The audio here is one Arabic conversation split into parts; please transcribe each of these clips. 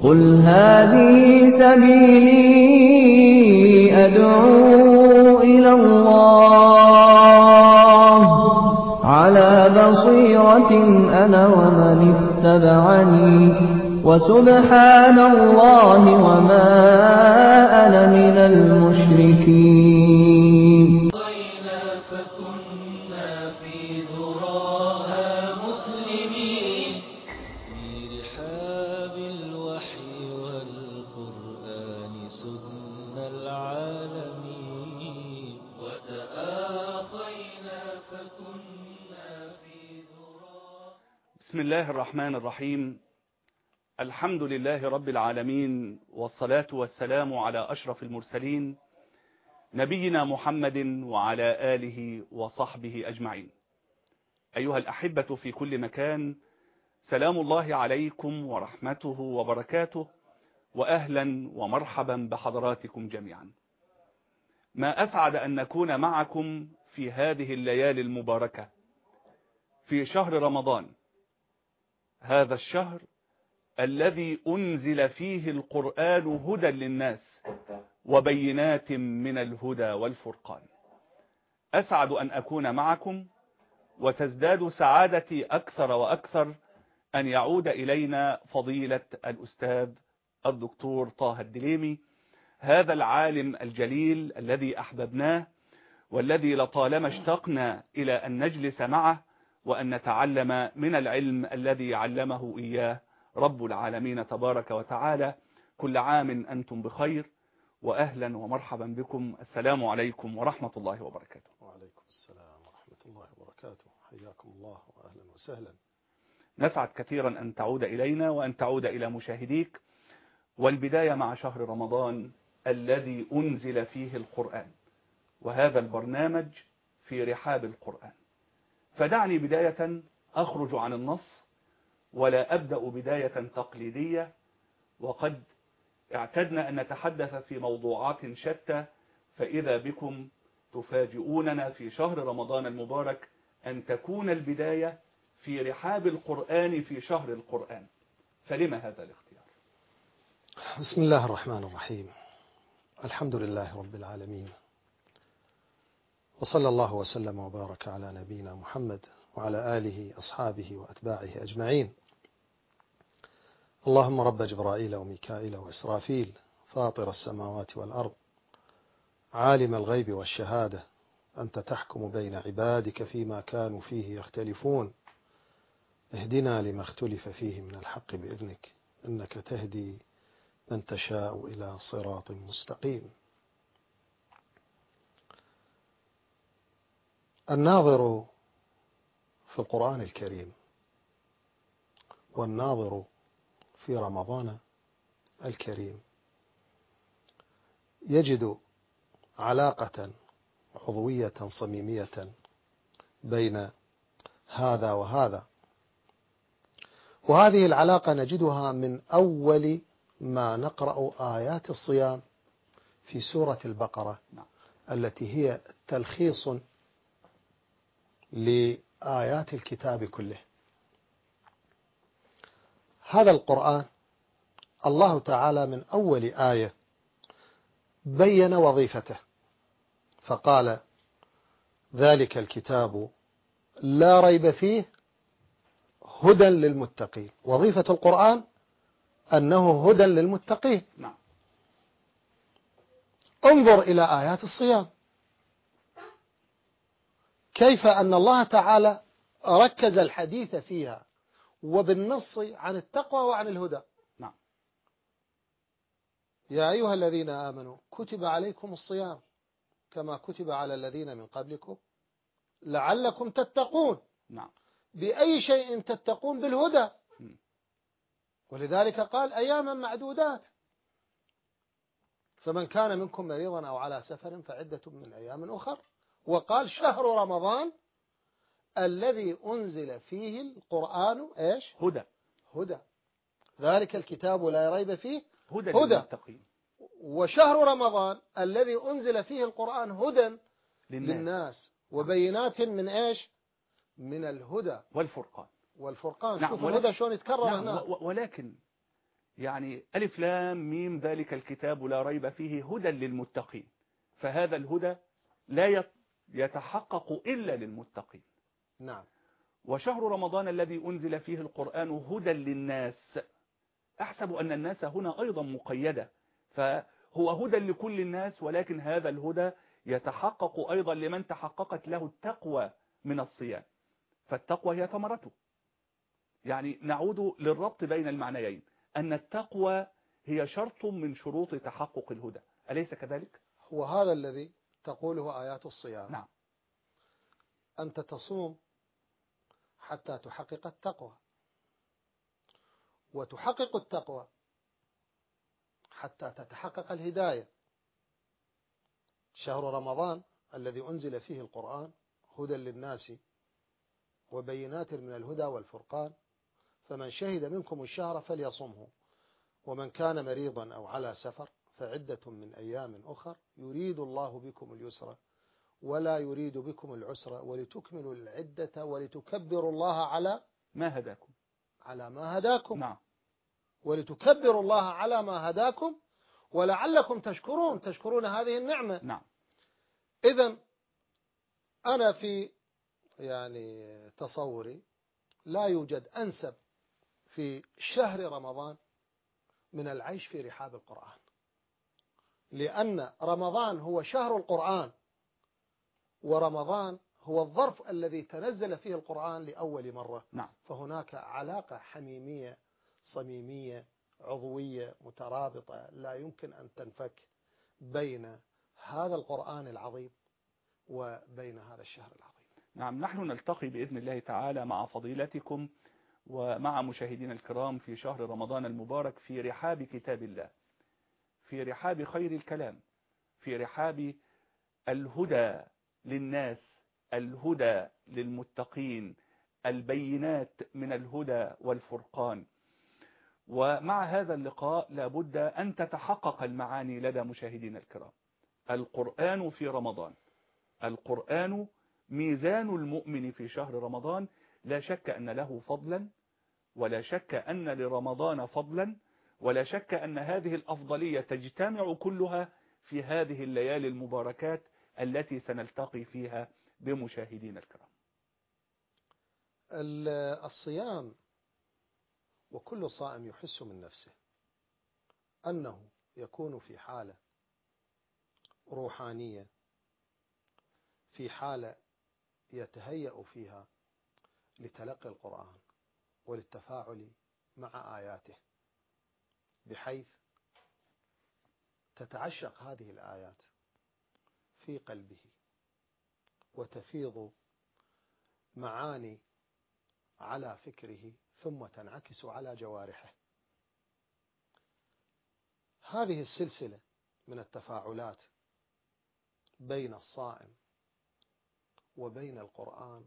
قل هذه سبيلي أدعو إلى الله على بصيرة أنا ومن اتبعني وسبحان الله وما أنا من المشركين. فكنا في ذراها مسلمين في رحاب الوحي والقرآن سدنا العالمين وتآخينا فكنا في ذراها. بسم الله الرحمن الرحيم. الحمد لله رب العالمين، والصلاة والسلام على أشرف المرسلين نبينا محمد وعلى آله وصحبه أجمعين. أيها الأحبة في كل مكان، سلام الله عليكم ورحمته وبركاته، وأهلا ومرحبا بحضراتكم جميعا. ما أسعد أن نكون معكم في هذه الليالي المباركة في شهر رمضان، هذا الشهر الذي أنزل فيه القرآن هدى للناس وبينات من الهدى والفرقان. أسعد أن أكون معكم، وتزداد سعادتي أكثر وأكثر أن يعود إلينا فضيلة الأستاذ الدكتور طه الدليمي، هذا العالم الجليل الذي أحببناه والذي لطالما اشتقنا إلى أن نجلس معه وأن نتعلم من العلم الذي علمه إياه رب العالمين تبارك وتعالى. كل عام أنتم بخير، وأهلا ومرحبا بكم. السلام عليكم ورحمة الله وبركاته. وعليكم السلام ورحمة الله وبركاته. حياكم الله وأهلا وسهلا. نسعد كثيرا أن تعود إلينا وأن تعود إلى مشاهديك، والبداية مع شهر رمضان الذي أنزل فيه القرآن، وهذا البرنامج في رحاب القرآن. فدعني بداية أخرج عن النص ولا أبدأ بداية تقليدية، وقد اعتدنا أن نتحدث في موضوعات شتى، فإذا بكم تفاجئوننا في شهر رمضان المبارك أن تكون البداية في رحاب القرآن في شهر القرآن. فلما هذا الاختيار؟ بسم الله الرحمن الرحيم. الحمد لله رب العالمين، وصلى الله وسلم وبارك على نبينا محمد وعلى آله أصحابه وأتباعه أجمعين. اللهم رب جبرائيل وميكائيل وإسرافيل، فاطر السماوات والأرض، عالم الغيب والشهادة، أنت تحكم بين عبادك فيما كانوا فيه يختلفون، اهدنا لما اختلف فيه من الحق بإذنك، إنك تهدي من تشاء إلى صراط مستقيم. الناظر في القرآن الكريم والناظر في رمضان الكريم يجد علاقة عضوية صميمية بين هذا وهذا، وهذه العلاقة نجدها من أول ما نقرأ آيات الصيام في سورة البقرة، التي هي تلخيص لآيات الكتاب كله. هذا القرآن الله تعالى من أول آية بين وظيفته، فقال: ذلك الكتاب لا ريب فيه هدى للمتقين. وظيفة القرآن أنه هدى للمتقين. انظر إلى آيات الصيام، كيف أن الله تعالى ركز الحديث فيها وبالنص عن التقوى وعن الهدى. يا أيها الذين آمنوا كتب عليكم الصيام كما كتب على الذين من قبلكم لعلكم تتقون. بأي شيء تتقون؟ بالهدى. ولذلك قال أياما معدودات، فمن كان منكم مريضا أو على سفر فعدة من أيام أخر. وقال شهر رمضان الذي أنزل فيه القرآن إيش؟ هدى. ذلك الكتاب لا ريب فيه هدى للمتقين. وشهر رمضان الذي أنزل فيه القرآن هدى للناس وبينات من إيش؟ من الهدى والفرقان. شوف الهدى شلون يتكرر هنا. ولكن يعني ألف لام ميم ذلك الكتاب لا ريب فيه هدى للمتقين، فهذا الهدى لا يتحقق إلا للمتقين. نعم. وشهر رمضان الذي أنزل فيه القرآن هدى للناس، أحسب أن الناس هنا أيضا مقيدة، فهو هدى لكل الناس، ولكن هذا الهدى يتحقق أيضا لمن تحققت له التقوى من الصيام، فالتقوى هي ثمرته. يعني نعود للربط بين المعنيين، أن التقوى هي شرط من شروط تحقق الهدى، أليس كذلك؟ هو هذا الذي تقوله آيات الصيام. نعم. أنت تصوم حتى تحقق التقوى، وتحقق التقوى حتى تتحقق الهداية. شهر رمضان الذي أنزل فيه القرآن هدى للناس وبينات من الهدى والفرقان، فمن شهد منكم الشهر فليصمه، ومن كان مريضا أو على سفر فعدة من أيام أخر، يريد الله بكم اليسر ولا يريد بكم العسر ولتكملوا العدة ولتكبروا الله على ما هداكم. على ما هداكم. نعم. ولتكبروا الله على ما هداكم ولعلكم تشكرون هذه النعمة. نعم. إذن أنا في تصوري لا يوجد أنسب في شهر رمضان من العيش في رحاب القرآن، لأن رمضان هو شهر القرآن، ورمضان هو الظرف الذي تنزل فيه القرآن لأول مرة. نعم. فهناك علاقة حميمية صميمية عضوية مترابطة لا يمكن أن تنفك بين هذا القرآن العظيم وبين هذا الشهر العظيم. نعم. نحن نلتقي بإذن الله تعالى مع فضيلتكم ومع مشاهدينا الكرام في شهر رمضان المبارك في رحاب كتاب الله، في رحاب خير الكلام، في رحاب الهدى للناس، الهدى للمتقين، البينات من الهدى والفرقان. ومع هذا اللقاء لابد أن تتحقق المعاني لدى مشاهدينا الكرام. القرآن في رمضان، القرآن ميزان المؤمن في شهر رمضان، لا شك أن له فضلا، ولا شك أن لرمضان فضلا، ولا شك أن هذه الأفضلية تجتمع كلها في هذه الليالي المباركات التي سنلتقي فيها بمشاهدينا الكرام. الصيام وكل صائم يحس من نفسه أنه يكون في حالة روحانية، في حالة يتهيأ فيها لتلقي القرآن وللتفاعل مع آياته، بحيث تتعشق هذه الآيات في قلبه وتفيض معاني على فكره ثم تنعكس على جوارحه. هذه السلسلة من التفاعلات بين الصائم وبين القرآن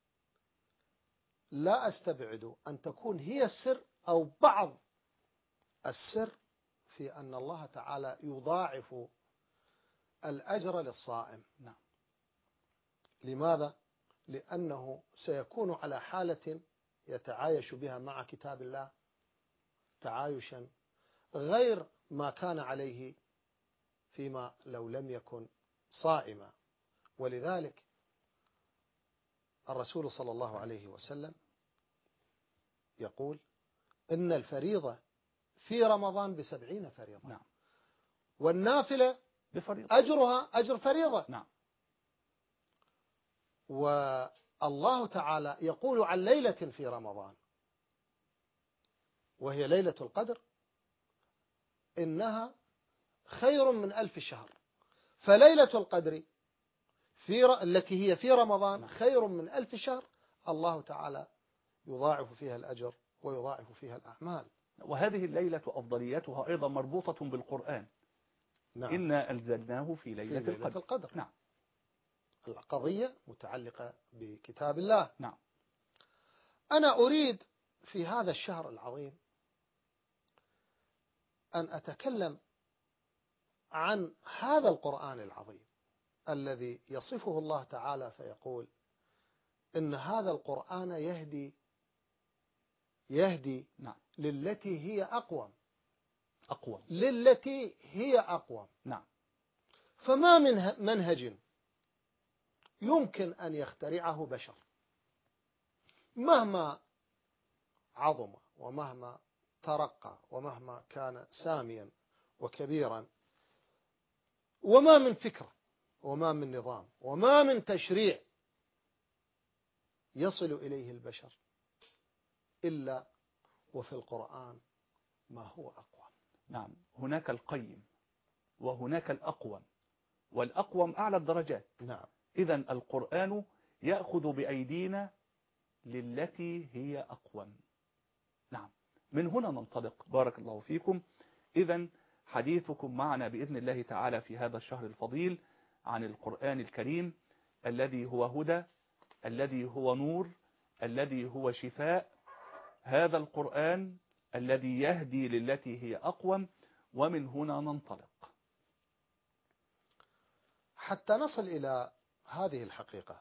لا أستبعد أن تكون هي السر أو بعض السر في أن الله تعالى يضاعف الأجر للصائم. نعم. لماذا؟ لأنه سيكون على حالة يتعايش بها مع كتاب الله تعايشا غير ما كان عليه فيما لو لم يكن صائما. ولذلك الرسول صلى الله عليه وسلم يقول إن الفريضة في رمضان ب70 فريضة. نعم. والنافلة بفريضة أجرها أجر فريضة. نعم. والله تعالى يقول عن ليلة في رمضان وهي ليلة القدر إنها خير من 1000 شهر. فليلة القدر التي هي في رمضان خير من 1000 شهر، الله تعالى يضاعف فيها الأجر ويضاعف فيها الأعمال. وهذه الليلة أفضليتها أيضا مربوطة بالقرآن. نعم. إنا أنزلناه في ليلة القدر. نعم. القضية متعلقة بكتاب الله. نعم. أنا أريد في هذا الشهر العظيم أن أتكلم عن هذا القرآن العظيم الذي يصفه الله تعالى فيقول إن هذا القرآن يهدي نعم. للتي هي أقوم. أقوم. للتي هي أقوم. نعم. فما من منهج يمكن أن يخترعه بشر مهما عظم ومهما ترقى ومهما كان ساميا وكبيرا، وما من فكرة وما من نظام وما من تشريع يصل إليه البشر إلا وفي القرآن ما هو أقوم. نعم، هناك القيم وهناك الأقوم، والأقوم أعلى الدرجات. نعم. إذن القرآن يأخذ بأيدينا للتي هي أقوم. نعم، من هنا ننطلق. بارك الله فيكم. إذن حديثكم معنا بإذن الله تعالى في هذا الشهر الفضيل عن القرآن الكريم الذي هو هدى، الذي هو نور، الذي هو شفاء. هذا القرآن الذي يهدي للتي هي أقوم. ومن هنا ننطلق. حتى نصل إلى هذه الحقيقة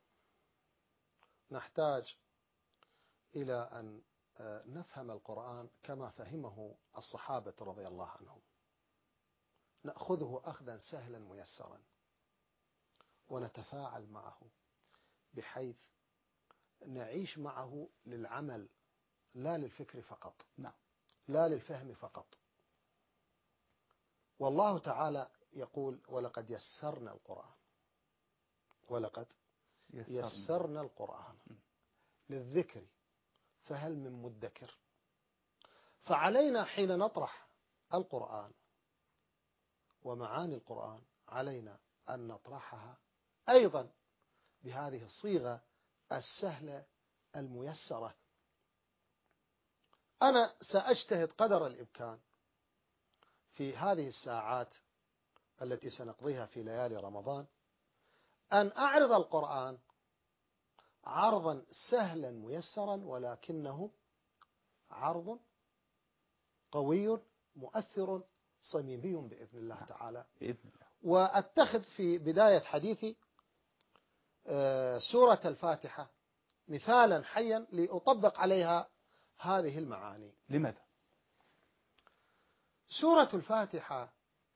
نحتاج إلى أن نفهم القرآن كما فهمه الصحابة رضي الله عنهم، نأخذه أخذا سهلا ميسرا ونتفاعل معه بحيث نعيش معه للعمل لا للفكر فقط. نعم. لا للفهم فقط. والله تعالى يقول ولقد يسرنا القرآن، ولقد يسرنا القرآن للذكر فهل من مدكر. فعلينا حين نطرح القرآن ومعاني القرآن علينا أن نطرحها أيضا بهذه الصيغة السهلة الميسرة. أنا سأجتهد قدر الإمكان في هذه الساعات التي سنقضيها في ليالي رمضان أن أعرض القرآن عرضا سهلا ميسرا، ولكنه عرض قوي مؤثر صميمي بإذن الله تعالى. بإذن الله. وأتخذ في بداية حديثي سورة الفاتحة مثالا حيا لأطبق عليها هذه المعاني. لماذا؟ سورة الفاتحة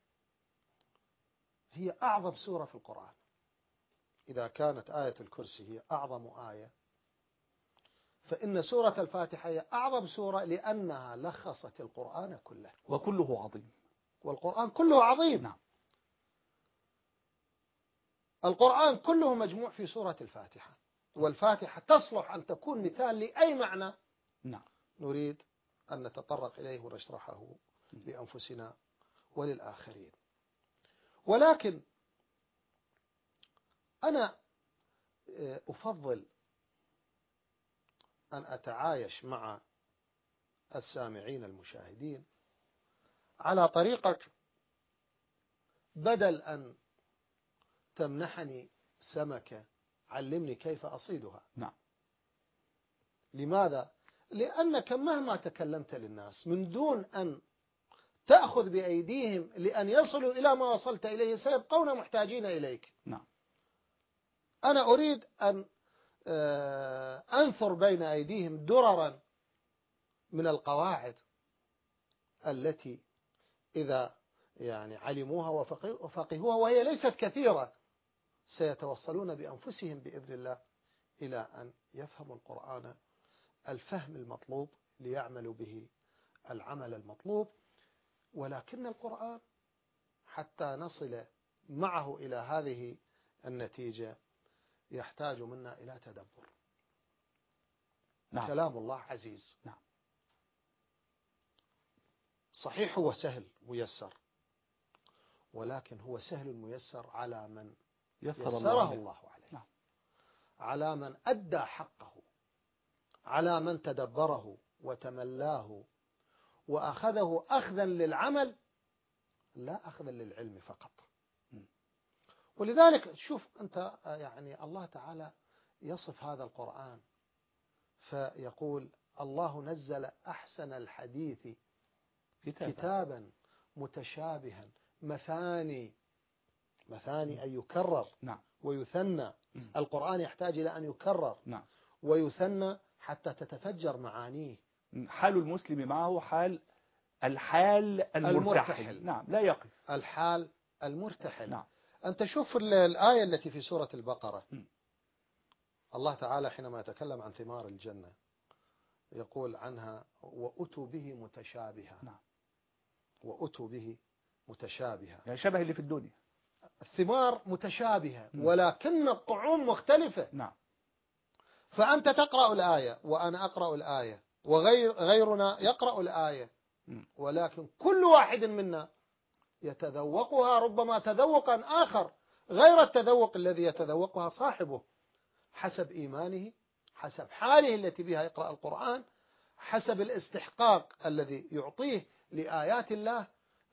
هي أعظم سورة في القرآن. إذا كانت آية الكرسي هي أعظم آية، فإن سورة الفاتحة هي أعظم سورة لأنها لخصت القرآن كله، وكله عظيم. والقرآن كله عظيم. نعم. القرآن كله مجموع في سورة الفاتحة، والفاتحة تصلح أن تكون مثال لأي معنى نعم. نريد أن نتطرق إليه ونشرحه لأنفسنا وللآخرين. ولكن أنا أفضل أن أتعايش مع السامعين المشاهدين على طريقة بدل أن تمنحني سمكة علمني كيف أصيدها. نعم. لماذا؟ لأنك مهما تكلمت للناس من دون أن تأخذ بأيديهم لأن يصلوا إلى ما وصلت إليه سيبقون محتاجين إليك. نعم. أنا أريد أن أنثر بين أيديهم دررا من القواعد التي إذا علموها وفقهوها، وهي ليست كثيرة، سيتوصلون بأنفسهم بإذن الله إلى أن يفهموا القرآن الفهم المطلوب ليعملوا به العمل المطلوب. ولكن القرآن حتى نصل معه إلى هذه النتيجة يحتاج منا إلى تدبر. نعم. كلام الله عزيز. نعم. صحيح هو سهل ميسر، ولكن هو سهل ميسر على من يسره الله عليه. نعم. على من أدى حقه، على من تدبره وتملاه وأخذه أخذا للعمل لا أخذا للعلم فقط. ولذلك شوف أنت الله تعالى يصف هذا القرآن فيقول الله نزل أحسن الحديث كتابا متشابها مثاني أن يكرر. نعم. ويثنى. القرآن يحتاج إلى أن يكرر. نعم. ويثنى حتى تتفجر معانيه. حال المسلم معه حال الحال المرتحل. المرتحل. نعم، لا يقف. الحال المرتحل. نعم. أنت شوف الآية التي في سورة البقرة، م. الله تعالى حينما يتكلم عن ثمار الجنة يقول عنها وأتوا به متشابها. نعم. وأتوا به متشابها، يعني شبه اللي في الدنيا. الثمار متشابهة م. ولكن الطعوم مختلفة. نعم. فأنت تقرأ الآية وأنا أقرأ الآية وغيرنا يقرأ الآية، م. ولكن كل واحد منا يتذوقها ربما تذوقا آخر غير التذوق الذي يتذوقها صاحبه، حسب إيمانه، حسب حاله التي بها يقرأ القرآن، حسب الاستحقاق الذي يعطيه لآيات الله،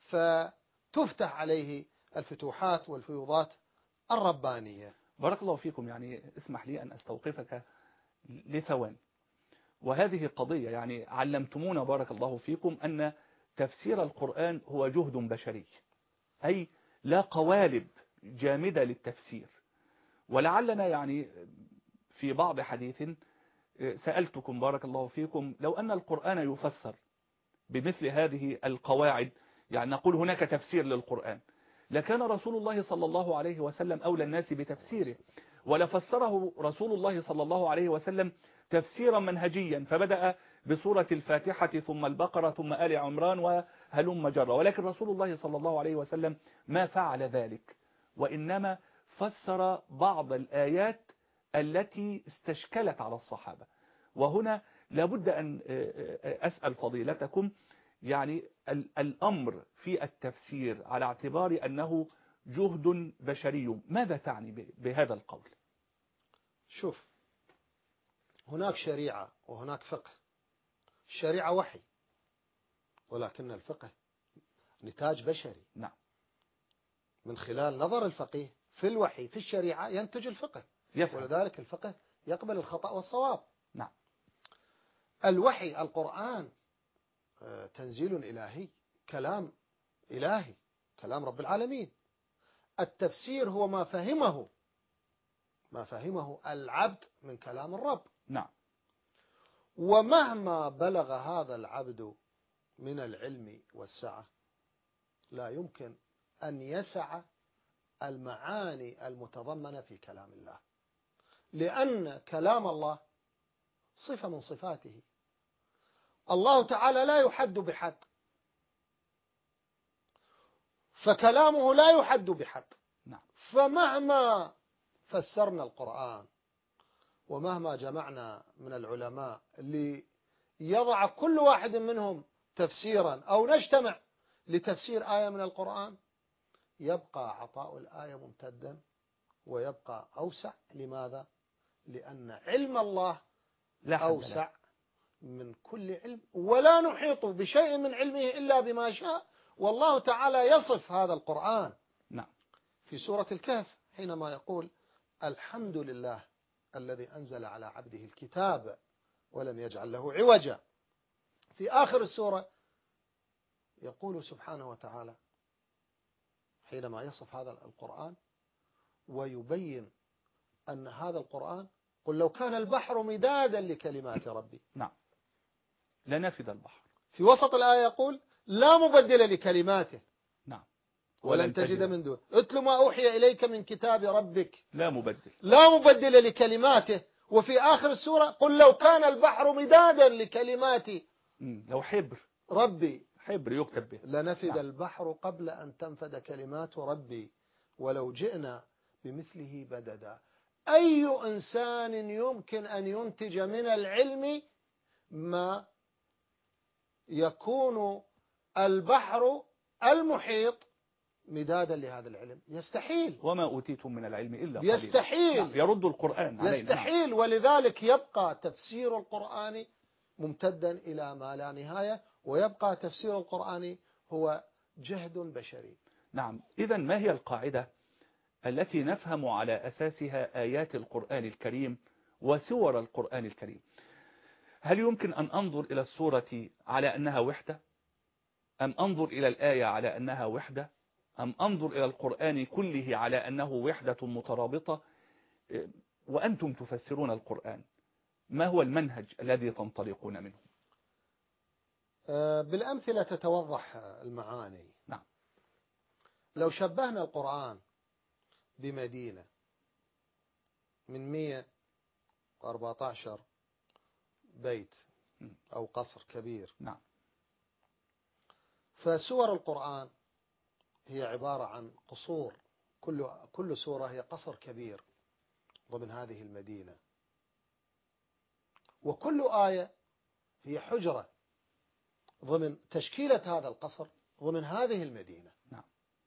فتفتح عليه الفتوحات والفيوضات الربانية. بارك الله فيكم. يعني اسمح لي أن أستوقفك لثواني. وهذه قضية يعني علمتمونا بارك الله فيكم أن تفسير القرآن هو جهد بشري، أي لا قوالب جامدة للتفسير. ولعلنا يعني في بعض حديث سألتكم بارك الله فيكم لو أن القرآن يفسر بمثل هذه القواعد، يعني نقول هناك تفسير للقرآن، لكان رسول الله صلى الله عليه وسلم أولى الناس بتفسيره، ولفسره رسول الله صلى الله عليه وسلم تفسيرا منهجيا، فبدأ بسورة الفاتحة ثم البقرة ثم آل عمران وهلم جرى. ولكن رسول الله صلى الله عليه وسلم ما فعل ذلك، وإنما فسر بعض الآيات التي استشكلت على الصحابة. وهنا لابد أن أسأل فضيلتكم، يعني الأمر في التفسير على اعتبار أنه جهد بشري، ماذا تعني بهذا القول؟ شوف، هناك شريعة وهناك فقه. الشريعة وحي، ولكن الفقه نتاج بشري. نعم. من خلال نظر الفقيه في الوحي في الشريعة ينتج الفقه، ولذلك الفقه يقبل الخطأ والصواب. نعم. الوحي القرآن تنزيل إلهي، كلام إلهي، كلام رب العالمين. التفسير هو ما فهمه العبد من كلام الرب. نعم. ومهما بلغ هذا العبد من العلم والسعة لا يمكن أن يسع المعاني المتضمنة في كلام الله، لأن كلام الله صفة من صفاته. الله تعالى لا يحد بحد، فكلامه لا يحد بحد. نعم. فمهما فسرنا القرآن ومهما جمعنا من العلماء ليضع كل واحد منهم تفسيرا أو نجتمع لتفسير آية من القرآن، يبقى عطاء الآية ممتدا ويبقى أوسع. لماذا؟ لأن علم الله أوسع من كل علم، ولا نحيط بشيء من علمه إلا بما شاء. والله تعالى يصف هذا القرآن نعم في سورة الكهف حينما يقول الحمد لله الذي أنزل على عبده الكتاب ولم يجعل له عوجا. في آخر السورة يقول سبحانه وتعالى حينما يصف هذا القرآن ويبين أن هذا القرآن قل لو كان البحر مدادا لكلمات ربي. نعم. لنفد البحر. في وسط الآية يقول لا مبدل لكلماته. نعم. ولن تجد من دون اتل ما أوحي إليك من كتاب ربك لا مبدل لكلماته. وفي آخر السورة قل لو كان البحر مدادا لكلماتي لو حبر ربي حبر يكتب به لنفد نعم. البحر قبل أن تنفد كلمات ربي ولو جئنا بمثله بددا. أي إنسان يمكن أن ينتج من العلم ما يكون البحر المحيط مدادا لهذا العلم؟ يستحيل. وما أوتيتم من العلم إلا قليلا. يستحيل. نعم. يرد القرآن علينا. يستحيل. ولذلك يبقى تفسير القرآن ممتدا إلى ما لا نهاية، ويبقى تفسير القرآن هو جهد بشري. نعم. إذن ما هي القاعدة التي نفهم على أساسها آيات القرآن الكريم وسور القرآن الكريم؟ هل يمكن أن أنظر إلى السورة على أنها وحدة، أم أنظر إلى الآية على أنها وحدة، أم أنظر إلى القرآن كله على أنه وحدة مترابطة؟ وأنتم تفسرون القرآن، ما هو المنهج الذي تنطلقون منه؟ بالأمثلة تتوضح المعاني. نعم. لو شبهنا القرآن بمدينة من 114 بيت أو قصر كبير. نعم. فسور القرآن هي عبارة عن قصور، كل سورة هي قصر كبير ضمن هذه المدينة، وكل آية هي حجرة ضمن تشكيلة هذا القصر ضمن هذه المدينة. نعم.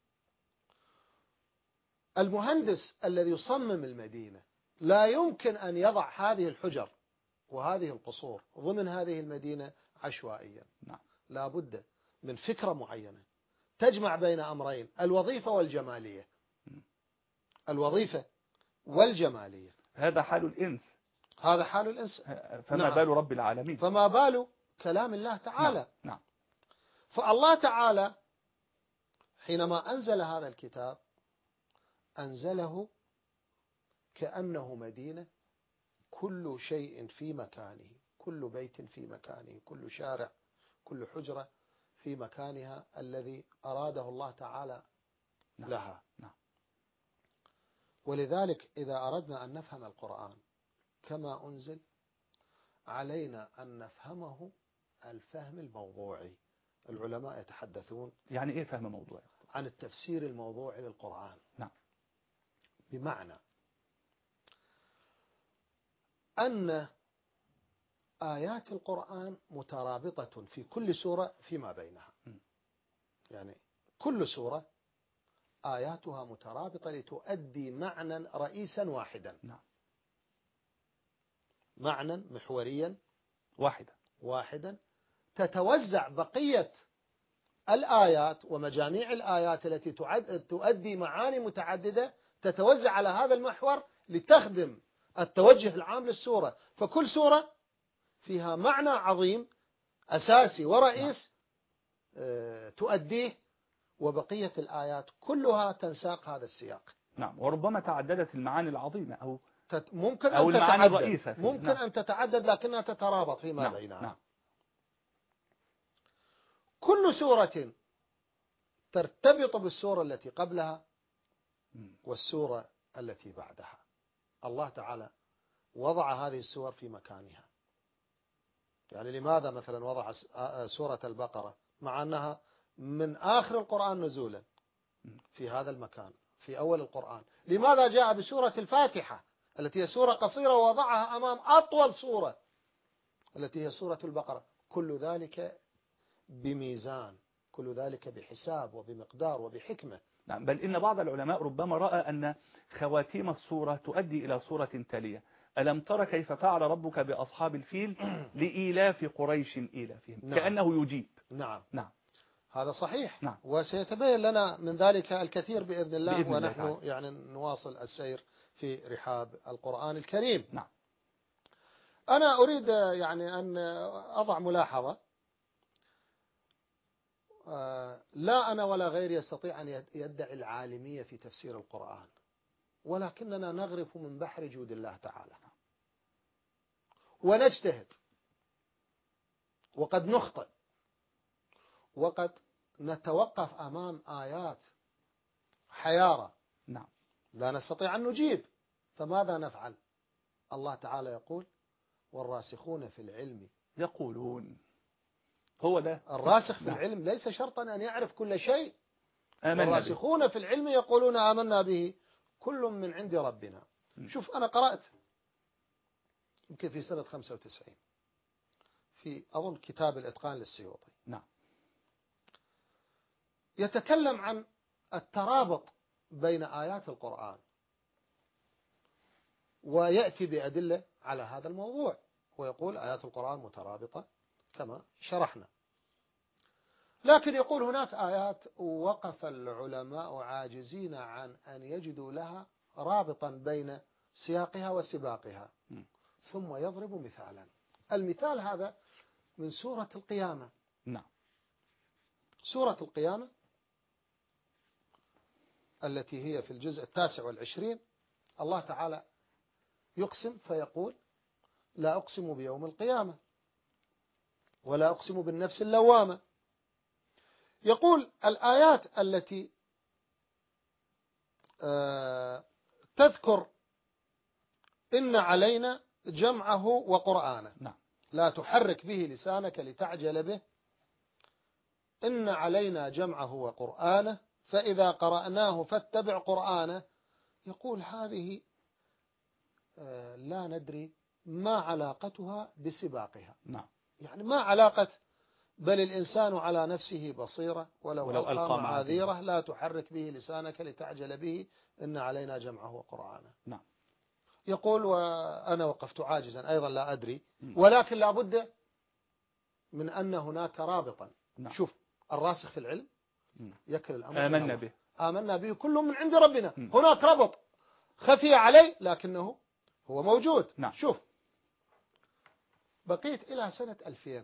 المهندس الذي يصمم المدينة لا يمكن أن يضع هذه الحجر وهذه القصور ضمن هذه المدينة عشوائيا. نعم. لا بد من فكرة معينة تجمع بين أمرين، الوظيفة والجمالية. الوظيفة والجمالية. هذا حال الإنس. هذا حال الإنس. فما نعم. بال رب العالمين. فما بال كلام الله تعالى. نعم. نعم. فالله تعالى حينما أنزل هذا الكتاب أنزله كأنه مدينة، كل شيء في مكانه، كل بيت في مكانه، كل شارع، كل حجرة في مكانها الذي أراده الله تعالى لها. نعم. ولذلك إذا أردنا أن نفهم القرآن كما أنزل علينا أن نفهمه الفهم الموضوعي. العلماء يتحدثون يعني إيه فهم موضوعي؟ عن التفسير الموضوعي للقرآن. نعم. بمعنى أن آيات القرآن مترابطة في كل سورة فيما بينها. يعني كل سورة آياتها مترابطة لتؤدي معنى رئيسا واحدا. نعم. معنى محوريا واحدا تتوزع بقية الآيات ومجاميع الآيات التي تؤدي معاني متعددة، تتوزع على هذا المحور لتخدم التوجه العام للسورة. فكل سورة فيها معنى عظيم أساسي ورئيس تؤديه، وبقية الآيات كلها تنساق هذا السياق. نعم. وربما تعددت المعاني العظيمة أو ممكن أو أن المعاني تتعدد، الرئيسة ممكن نعم. أن تتعدد لكنها تترابط فيما نعم. بينها. نعم. كل سورة ترتبط بالسورة التي قبلها والسورة التي بعدها. الله تعالى وضع هذه السور في مكانها. يعني لماذا مثلا وضع سورة البقرة مع أنها من آخر القرآن نزولا في هذا المكان في أول القرآن؟ لماذا جاء بسورة الفاتحة التي هي سورة قصيرة ووضعها أمام أطول سورة التي هي سورة البقرة؟ كل ذلك بميزان، كل ذلك بحساب وبمقدار وبحكمة. نعم. بل إن بعض العلماء ربما رأى أن خواتيم السورة تؤدي إلى سورة تالية: ألم تر كيف فعل ربك بأصحاب الفيل لإيلاف قريش إيلافهم. نعم. كأنه يجيب. نعم. نعم. هذا صحيح. نعم. وسيتبين لنا من ذلك الكثير بإذن الله، بإذن الله ونحن تعالى. يعني نواصل السير في رحاب القرآن الكريم. نعم. أنا أريد يعني أن أضع ملاحظة. لا أنا ولا غيري يستطيع أن يدعي العالمية في تفسير القرآن، ولكننا نغرف من بحر جود الله تعالى ونجتهد، وقد نخطئ، وقد نتوقف أمام آيات حيارى. نعم. لا نستطيع أن نجيب، فماذا نفعل؟ الله تعالى يقول: والراسخون في العلم يقولون. هو ده الراسخ في نعم. العلم ليس شرطا أن يعرف كل شيء. الراسخون في العلم يقولون آمنا به كل من عند ربنا. شوف، أنا قرأت يمكن في سنة 95 في أظن كتاب الإتقان للسيوطي. نعم. يتكلم عن الترابط بين آيات القرآن ويأتي بأدلة على هذا الموضوع، ويقول آيات القرآن مترابطة كما شرحنا. لكن يقول هناك آيات وقف العلماء عاجزين عن أن يجدوا لها رابطا بين سياقها وسباقها، ثم يضرب مثالا. المثال هذا من سورة القيامة. نعم. سورة القيامة التي هي في الجزء 29، الله تعالى يقسم فيقول: لا أقسم بيوم القيامة. ولا أقسم بالنفس اللوامة. يقول الآيات التي تذكر إن علينا جمعه وقرآنه، نعم. لا تحرك به لسانك لتعجل به، إن علينا جمعه وقرآنه فإذا قرأناه فاتبع قرآنه. يقول هذه لا ندري ما علاقتها بسباقها. نعم. يعني ما علاقة بل الإنسان على نفسه بصيرة ولو ألقى معاذيره لا تحرك به لسانك لتعجل به إن علينا جمعه وقرآنه. نعم. يقول وأنا وقفت عاجزا أيضا لا أدري، ولكن لا بد من أن هناك رابطا. نعم. شوف الراسخ في العلم يكل الأمر آمنا به كل من عند ربنا. هناك ربط خفي عليه لكنه هو موجود. نعم. شوف بقيت إلى سنة 2000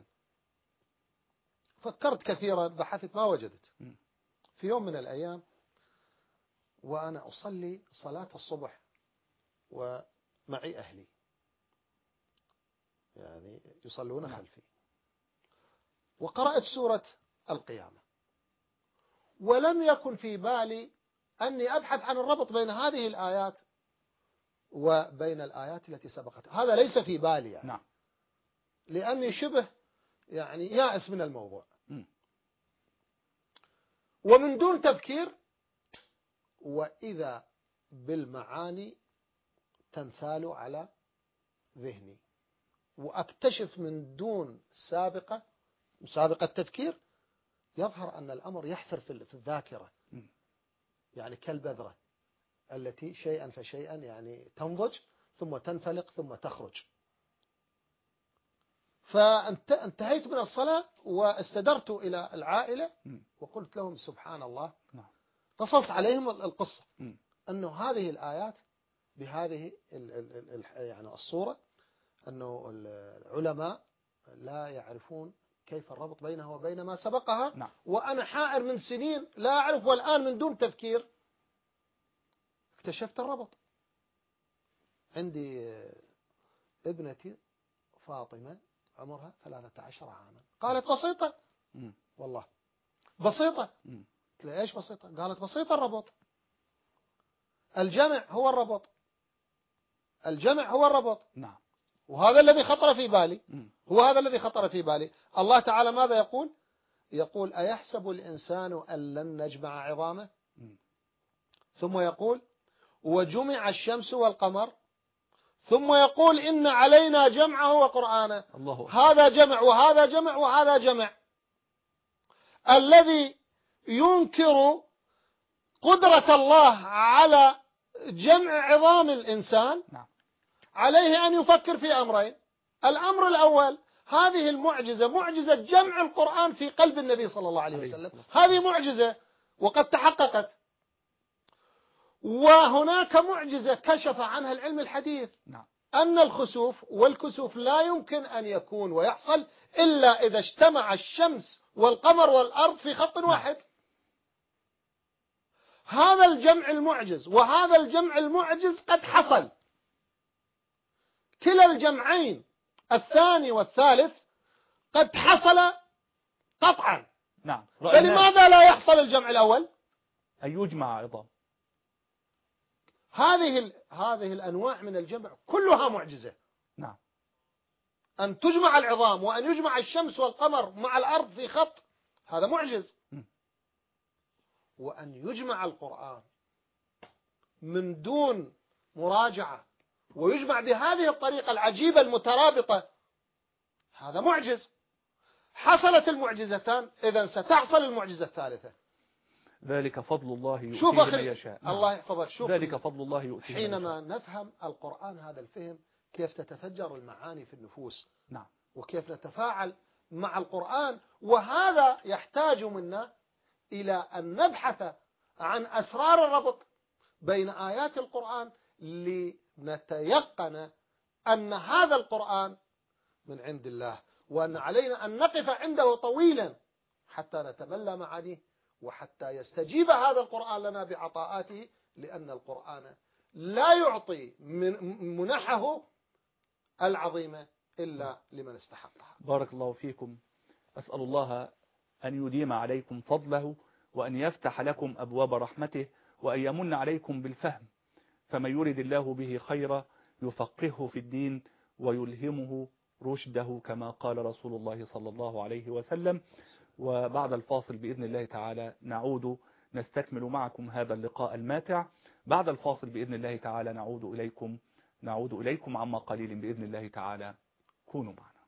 فكرت كثيرا بحثت ما وجدت. في يوم من الأيام وأنا أصلي صلاة الصبح ومعي أهلي يعني يصلون خلفي، وقرأت سورة القيامة، ولم يكن في بالي أني أبحث عن الربط بين هذه الآيات وبين الآيات التي سبقتها. هذا ليس في بالي يعني. نعم. لأني شبه يعني يائس من الموضوع. ومن دون تفكير وإذا بالمعاني تنثال على ذهني، وأكتشف من دون سابقة تفكير يظهر أن الأمر يحفر في الذاكرة، يعني كالبذرة التي شيئا فشيئا يعني تنضج ثم تنفلق ثم تخرج. فانتهيت من الصلاة واستدرت إلى العائلة وقلت لهم سبحان الله، قصصت عليهم القصة أنه هذه الآيات بهذه يعني الصورة، أنه العلماء لا يعرفون كيف الربط بينها وبين ما سبقها. وأنا حائر من سنين لا أعرف، والآن من دون تفكير اكتشفت الربط. عندي ابنتي فاطمة عمرها 13 عاما، قالت بسيطة. والله بسيطة. قلت لها ايش بسيطة؟ قالت بسيطة الربط، الجمع هو الربط، الجمع هو الربط. نعم. وهذا الذي خطر في بالي، هو هذا الذي خطر في بالي. الله تعالى ماذا يقول؟ يقول أيحسب الإنسان أن لن نجمع عظامه؟ ثم يقول وجمع الشمس والقمر، ثم يقول إن علينا جمعه وقرآنه. هذا جمع وهذا جمع وهذا جمع. الذي ينكر قدرة الله على جمع عظام الإنسان عليه أن يفكر في أمرين. الأمر الأول هذه المعجزة، معجزة جمع القرآن في قلب النبي صلى الله عليه وسلم، هذه معجزة وقد تحققت. وهناك معجزة كشف عنها العلم الحديث، أن الخسوف والكسوف لا يمكن أن يكون ويحصل إلا إذا اجتمع الشمس والقمر والأرض في خط واحد. هذا الجمع المعجز وهذا الجمع المعجز قد حصل. كلا الجمعين الثاني والثالث قد حصل قطعا. نعم. فلماذا لا يحصل الجمع الأول؟ أن يجمع عظام. هذه الأنواع من الجمع كلها معجزة. نعم. أن تجمع العظام وأن يجمع الشمس والقمر مع الأرض في خط، هذا معجز. وأن يجمع القرآن من دون مراجعة ويجمع بهذه الطريقة العجيبة المترابطة، هذا معجز. حصلت المعجزتان، إذن ستحصل المعجزة الثالثة. ذلك فضل الله يؤتيه من يشاء. الله يحفظك. شوف ذلك فضل الله يؤتيه من يشاء. حينما نفهم القرآن هذا الفهم كيف تتفجر المعاني في النفوس. نعم. وكيف نتفاعل مع القرآن. وهذا يحتاج منا إلى أن نبحث عن أسرار الربط بين آيات القرآن لنتيقن أن هذا القرآن من عند الله، وأن علينا أن نقف عنده طويلا حتى نتبلى معانيه، وحتى يستجيب هذا القرآن لنا بعطاءاته، لأن القرآن لا يعطي من منحه العظيمة إلا لمن استحقها. بارك الله فيكم. أسأل الله أن يديم عليكم فضله وأن يفتح لكم أبواب رحمته وأن يمن عليكم بالفهم، فمن يرد الله به خيرا يفقهه في الدين ويلهمه رشده كما قال رسول الله صلى الله عليه وسلم. وبعد الفاصل بإذن الله تعالى نعود نستكمل معكم هذا اللقاء الماتع. بعد الفاصل بإذن الله تعالى نعود إليكم عما قليل بإذن الله تعالى. كونوا معنا.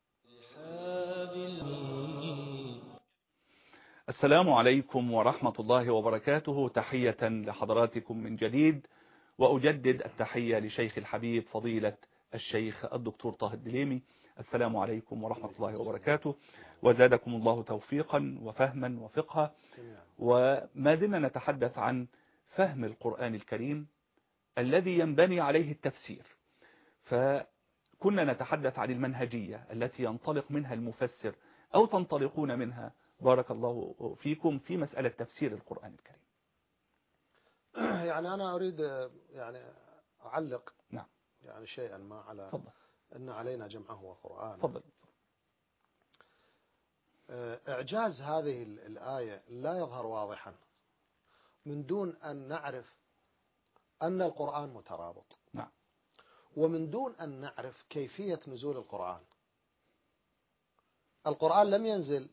السلام عليكم ورحمة الله وبركاته. تحية لحضراتكم من جديد، وأجدد التحية لشيخ الحبيب فضيلة الشيخ الدكتور طه الدليمي. السلام عليكم ورحمة الله وبركاته، وزادكم الله توفيقا وفهما وفقها. وما زلنا نتحدث عن فهم القرآن الكريم الذي ينبني عليه التفسير، فكنا نتحدث عن المنهجية التي ينطلق منها المفسر أو تنطلقون منها بارك الله فيكم في مسألة تفسير القرآن الكريم. يعني أنا أريد يعني أعلق نعم يعني شيئا ما على فضل. أن علينا جمعه وقرآن. فضل. إعجاز هذه الآية لا يظهر واضحا من دون أن نعرف أن القرآن مترابط. نعم. ومن دون أن نعرف كيفية نزول القرآن. القرآن لم ينزل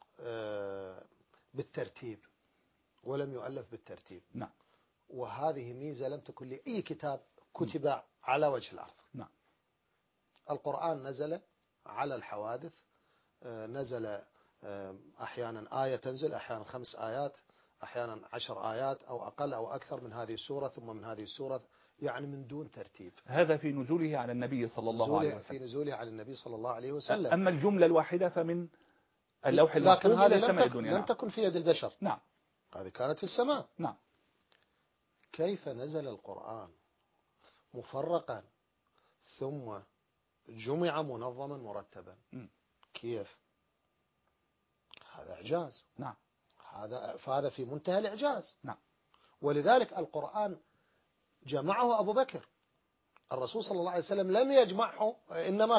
بالترتيب ولم يؤلف بالترتيب. نعم. وهذه ميزة لم تكن لأي كتاب كتب على وجه الأرض. نعم. القرآن نزل على الحوادث، نزل أحيانا آية تنزل، أحيانا 5 آيات، أحيانا 10 آيات أو أقل أو أكثر من هذه السورة ثم من هذه السورة، يعني من دون ترتيب. هذا في نزوله على النبي صلى الله عليه وسلم. في نزوله على النبي صلى الله عليه وسلم. أما الجملة الواحدة فمن اللوح المحفوظ لكن هذه إلى سماء الدنيا. لم تكن في يد البشر. نعم. هذه كانت في السماء. نعم. كيف نزل القرآن مفرقا ثم جمع منظما مرتبا؟ كيف؟ هذا إعجاز. نعم. فهذا في منتهى الإعجاز. نعم. ولذلك القرآن جمعه أبو بكر. الرسول صلى الله عليه وسلم لم يجمعه، إنما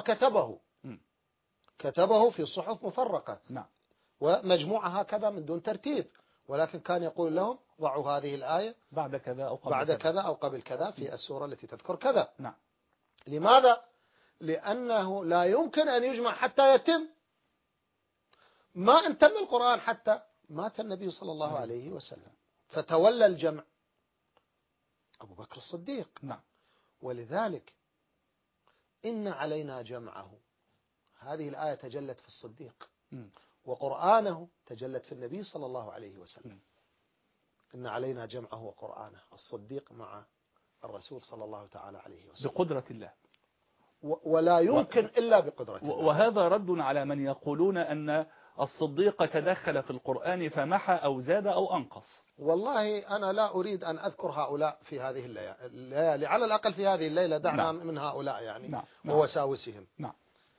كتبه في صحف مفرقة. نعم. ومجموعة هكذا من دون ترتيب، ولكن كان يقول لهم ضعوا هذه الآية بعد كذا أو قبل بعد كذا أو قبل كذا في السورة التي تذكر كذا. نعم. لماذا؟ لأنه لا يمكن أن يجمع حتى يتم. ما أن تم القرآن حتى مات النبي صلى الله عليه وسلم، فتولى الجمع أبو بكر الصديق. نعم. ولذلك إن علينا جمعه، هذه الآية تجلت في الصديق، وقرآنه تجلت في النبي صلى الله عليه وسلم. إن علينا جمعه وقرآنه، الصديق مع الرسول صلى الله تعالى عليه وسلم بقدرة الله، ولا يمكن إلا بقدرة الله. وهذا رد على من يقولون أن الصديق تدخل في القرآن فمحى أو زاد أو أنقص. والله أنا لا أريد أن أذكر هؤلاء في هذه الليالي، على الأقل في هذه الليلة دعنا نعم. من هؤلاء يعني. نعم. ووساوسهم. نعم.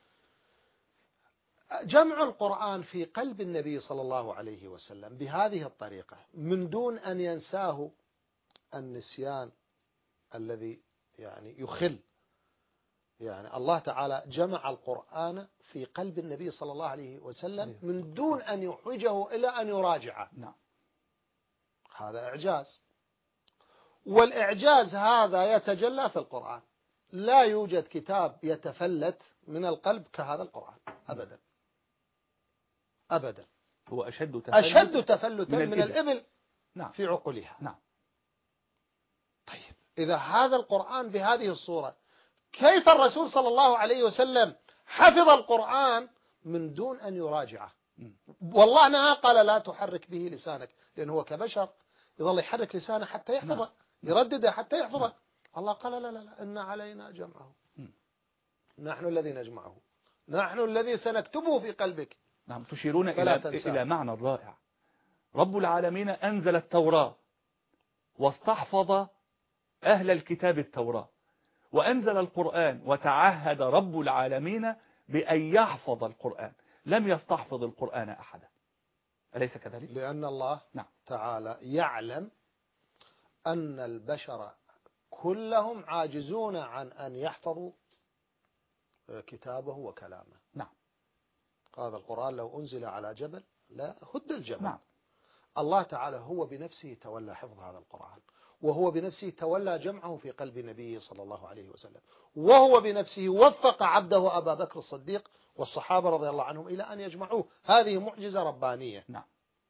جمع القرآن في قلب النبي صلى الله عليه وسلم بهذه الطريقة من دون أن ينساه النسيان الذي يعني يخل. يعني الله تعالى جمع القرآن في قلب النبي صلى الله عليه وسلم من دون أن يحوجه إلى أن يراجعه. نعم. هذا إعجاز، والإعجاز هذا يتجلى في القرآن. لا يوجد كتاب يتفلت من القلب كهذا القرآن أبدا أبدا. هو أشد تفلتا من الإبل. نعم. في عقلها. نعم. طيب إذا هذا القرآن بهذه الصورة، كيف الرسول صلى الله عليه وسلم حفظ القرآن من دون أن يراجعه؟ والله نهى قال لا تحرك به لسانك، لأنه هو كبشر يظل يحرك لسانه حتى يحفظه. يردده حتى يحفظه. الله قال لا لا لا، إن علينا جمعه، نحن الذي نجمعه، نحن الذي سنكتبه في قلبك. نعم. تشيرون إلى معنى رائع. رب العالمين أنزل التوراة واستحفظ أهل الكتاب التوراة، وأنزل القرآن وتعهد رب العالمين بأن يحفظ القرآن، لم يستحفظ القرآن أحدا. أليس كذلك؟ لأن الله تعالى يعلم أن البشر كلهم عاجزون عن أن يحفظوا كتابه وكلامه. نعم. هذا القرآن لو أنزل على جبل لا هد الجبل. نعم. الله تعالى هو بنفسه تولى حفظ هذا القرآن، وهو بنفسه تولى جمعه في قلب نبيه صلى الله عليه وسلم، وهو بنفسه وفق عبده أبا بكر الصديق والصحابة رضي الله عنهم إلى أن يجمعوه. هذه معجزة ربانية. نعم.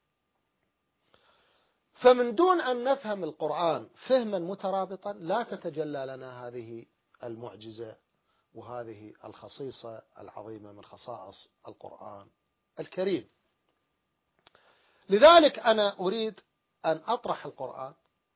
فمن دون أن نفهم القرآن فهما مترابطا لا تتجلى لنا هذه المعجزة وهذه الخصيصة العظيمة من خصائص القرآن الكريم. لذلك أنا أريد أن أطرح القرآن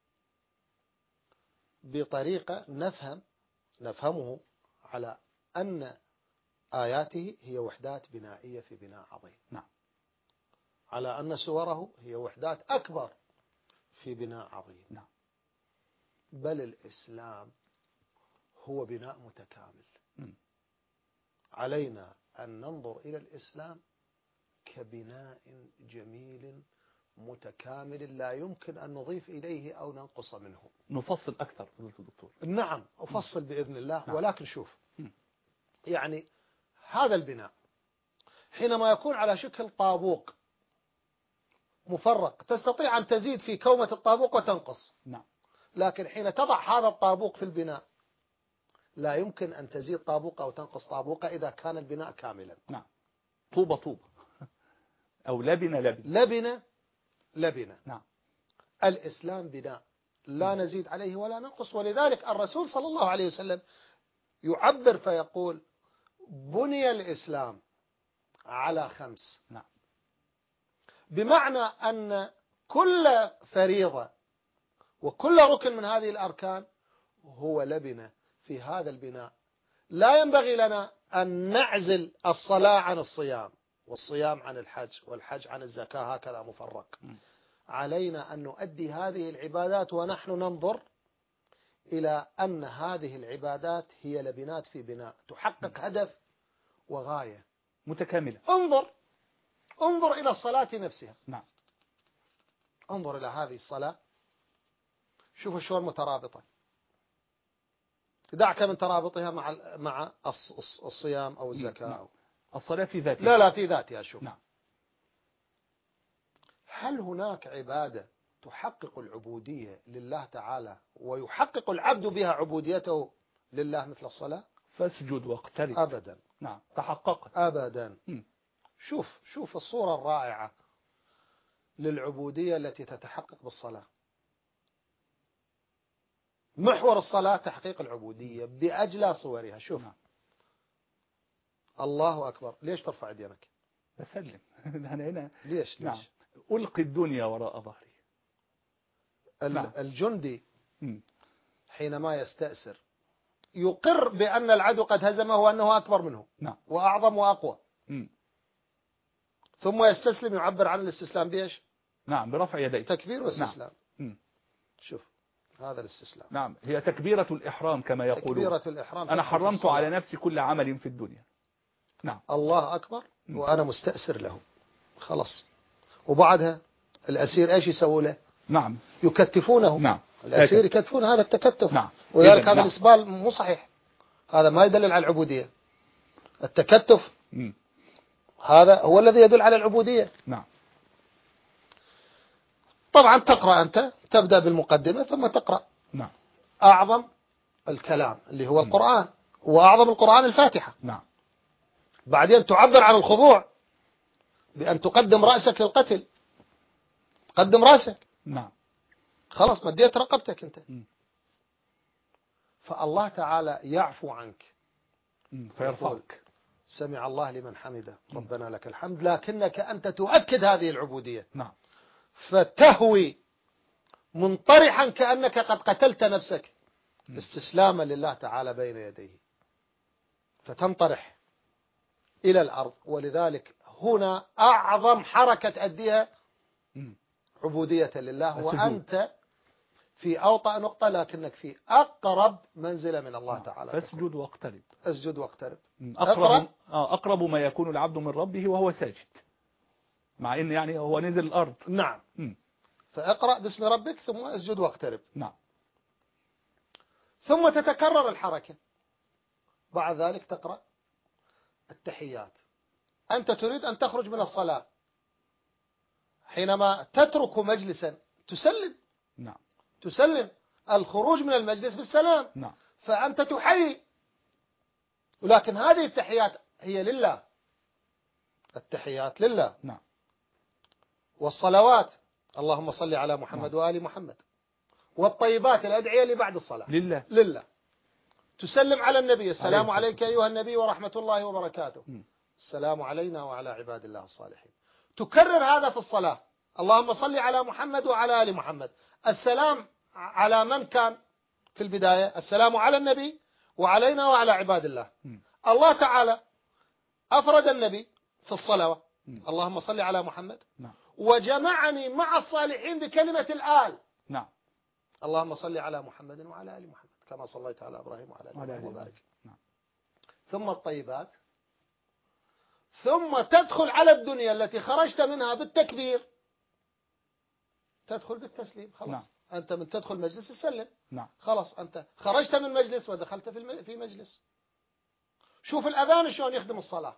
بطريقة نفهمه على أن آياته هي وحدات بنائية في بناء عظيم. نعم. على أن سوره هي وحدات أكبر في بناء عظيم. نعم. بل الإسلام هو بناء متكامل. علينا أن ننظر إلى الإسلام كبناء جميل متكامل لا يمكن أن نضيف إليه أو ننقص منه. نفصل أكثر دكتور. نعم أفصل بإذن الله. نعم. ولكن شوف، يعني هذا البناء حينما يكون على شكل طابوق مفرق تستطيع أن تزيد في كومة الطابوق وتنقص. نعم. لكن حين تضع هذا الطابوق في البناء لا يمكن أن تزيد طابوق أو تنقص طابوق إذا كان البناء كاملا. نعم. طوبة أو لبنة. نعم. الإسلام بناء لا نزيد عليه ولا ننقص. ولذلك الرسول صلى الله عليه وسلم يعبر فيقول بني الإسلام على 5. نعم. بمعنى أن كل فريضة وكل ركن من هذه الأركان هو لبنة في هذا البناء. لا ينبغي لنا أن نعزل الصلاة عن الصيام والصيام عن الحج والحج عن الزكاة هكذا مفرق. علينا أن نؤدي هذه العبادات ونحن ننظر إلى أن هذه العبادات هي لبنات في بناء تحقق هدف وغاية متكاملة. انظر إلى الصلاة نفسها. نعم. انظر إلى هذه الصلاة، شوف شلون مترابطة. دعك من ترابطها مع الصيام أو الزكاة. نعم. الصلاة في ذاتها. لا في ذاتها. شوف. نعم. هل هناك عبادة تحقق العبودية لله تعالى ويحقق العبد بها عبوديته لله مثل الصلاة؟ فاسجد واقترب. أبدا. نعم. تحققت. أبدا. شوف الصورة الرائعة للعبودية التي تتحقق بالصلاة. محور الصلاة تحقيق العبودية بأجلى صورها. شوف. نعم. الله أكبر. ليش ترفع يدينك؟ بسلم. أنا هنا. ليش؟ نعم. ألقي الدنيا وراء ظهري. نعم. الجندي حينما يستأسر يقر بأن العدو قد هزمه وأنه أكبر منه. نعم. وأعظم وأقوى. ثم يستسلم. يعبر عن الاستسلام بإيش؟ نعم. برفع يديه. تكبير واستسلام. نعم. شوف هذا الاستسلام. نعم. هي تكبيرة الإحرام كما يقولون. تكبيرة الإحرام. أنا حرمت على نفسي كل عمل في الدنيا. نعم. الله أكبر وأنا مستأسر له. خلاص. وبعدها الأسير إيش يسوي له؟ نعم. يكتفونه. نعم. الأسير يكتفون. هذا التكتف. نعم. وذلك هذا الإسبال مو صحيح. هذا ما يدلل على العبودية. التكتف هذا هو الذي يدل على العبودية. نعم. طبعا تقرأ أنت تبدأ بالمقدمة ثم تقرأ. نعم. أعظم الكلام اللي هو القرآن، وأعظم القرآن الفاتحة. نعم. بعدين تعبر عن الخضوع بأن تقدم رأسك للقتل. قدم رأسك. نعم. خلاص مديت رقبتك أنت. فالله تعالى يعفو عنك فيرفعك. سمع الله لمن حمده ربنا لك الحمد. لكنك أنت تؤكد هذه العبودية. نعم. فتهوي منطرحا كأنك قد قتلت نفسك استسلاما لله تعالى بين يديه، فتنطرح إلى الأرض. ولذلك هنا أعظم حركة تأديها عبودية لله، وأنت في أوطأ نقطة لكنك في أقرب منزلة من الله تعالى. فاسجد واقترب. اسجد واقترب. أقرب ما يكون العبد من ربه وهو ساجد، مع إن يعني هو نزل الأرض. نعم. فاقرأ باسم ربك ثم اسجد واقترب. نعم. ثم تتكرر الحركة. بعد ذلك تقرأ التحيات أنت تريد أن تخرج من الصلاة، حينما تترك مجلسا تسلم. نعم. تسلم. الخروج من المجلس بالسلام. نعم. فأنت تحيي، ولكن هذه التحيات هي لله. التحيات لله. نعم. والصلوات اللهم صل على محمد وآل محمد، والطيبات الأدعية اللي بعد الصلاة لله. تسلم على النبي، السلام عليك أيها النبي ورحمة الله وبركاته. السلام علينا وعلى عباد الله الصالحين. تكرر هذا في الصلاة، اللهم صل على محمد وعلى آل محمد. السلام على من كان في البداية؟ السلام على النبي وعلينا وعلى عباد الله. الله تعالى أفرد النبي في الصلاة، اللهم صل على محمد، وجمعني مع الصالحين بكلمة الآل. نعم. اللهم صل على محمد وعلى آل محمد كما صليت على إبراهيم وعلى آل إبراهيم وبارك. ثم الطيبات، ثم تدخل على الدنيا التي خرجت منها بالتكبير، تدخل بالتسليم. خلاص. نعم. أنت من تدخل مجلس السلم. نعم. خلاص أنت خرجت من مجلس ودخلت في مجلس. شوف الأذان شلون يخدم الصلاة.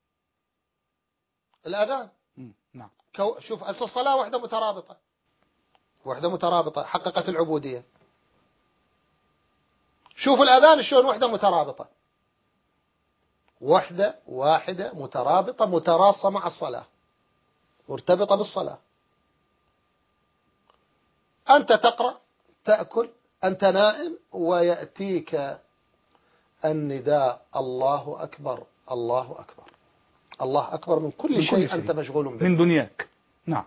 الأذان. نعم. شوف الصلاة وحدة مترابطة، وحدة مترابطة حققت العبودية. شوف الأذان شلون وحدة مترابطة، وحدة واحدة مترابطة متراصة مع الصلاة، مرتبطة بالصلاة. أنت تقرأ، تأكل، أنت نائم، ويأتيك النداء الله أكبر الله أكبر. الله أكبر من كل شيء أنت مشغول به من دنياك. نعم.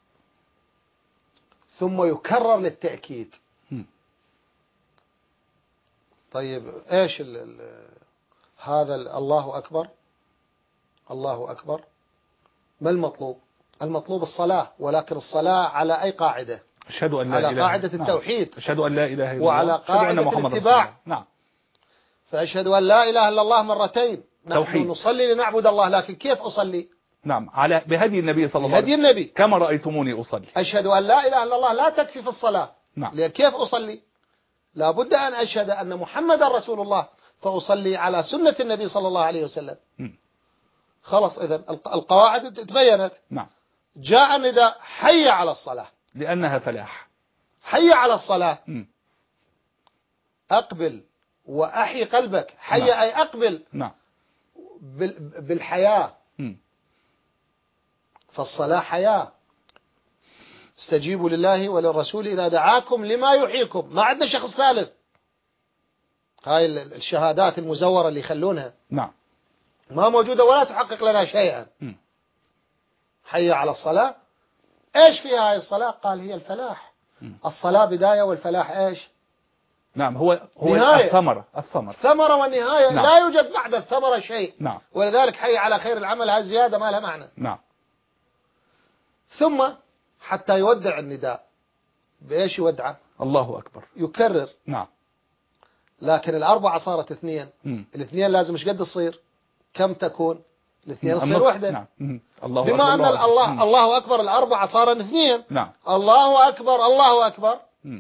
ثم يكرر للتأكيد. طيب إيش هذا الله أكبر؟ الله أكبر ما المطلوب؟ المطلوب الصلاة، ولكن الصلاة على أي قاعدة؟ أشهد أن لا على إله. قاعدة التوحيد. أشهد أن لا إله إلا الله، وعلى قاعدة الاتباع. نعم. فأشهد أن لا إله إلا الله مرتين. نحن نصلي لنعبد الله، لكن كيف أصلي؟ نعم، على بهدي النبي صلى الله عليه وسلم. بهدي النبي كما رأيتموني أصلي. أشهد أن لا إله إلا الله لا تكفي في الصلاة. نعم. كيف أصلي؟ لابد أن أشهد أن محمد رسول الله، فأصلي على سنة النبي صلى الله عليه وسلم. خلاص، إذن القواعد تبينت. نعم. جاء النداء حي على الصلاة، لأنها فلاح. حي على الصلاة. أقبل وأحي قلبك. حي. نعم. أي أقبل. نعم. بالحياة. فالصلاة حياة. استجيبوا لله وللرسول إذا دعاكم لما يحييكم. ما عندنا شخص ثالث. هاي الشهادات المزورة اللي يخلونها. نعم. ما موجودة ولا تحقق لنا شيئا. حي على الصلاة. ايش فيها هاي الصلاة؟ قال هي الفلاح. الصلاة بداية والفلاح ايش؟ نعم. هو نهاية. الثمرة والنهاية. نعم. لا يوجد بعد الثمرة شيء. نعم. ولذلك حي على خير العمل، هذه زيادة ما لها معنى. نعم. ثم حتى يودع النداء بإيش يودعه؟ الله أكبر. يكرر. نعم. لكن الأربعة صارت اثنين. الاثنين لازم ايش قد تصير؟ كم تكون؟ الاثنين تصير وحدة. نعم. الله بما أكبر. أن الله أكبر الأربعة صار اثنين. نعم. الله أكبر الله أكبر.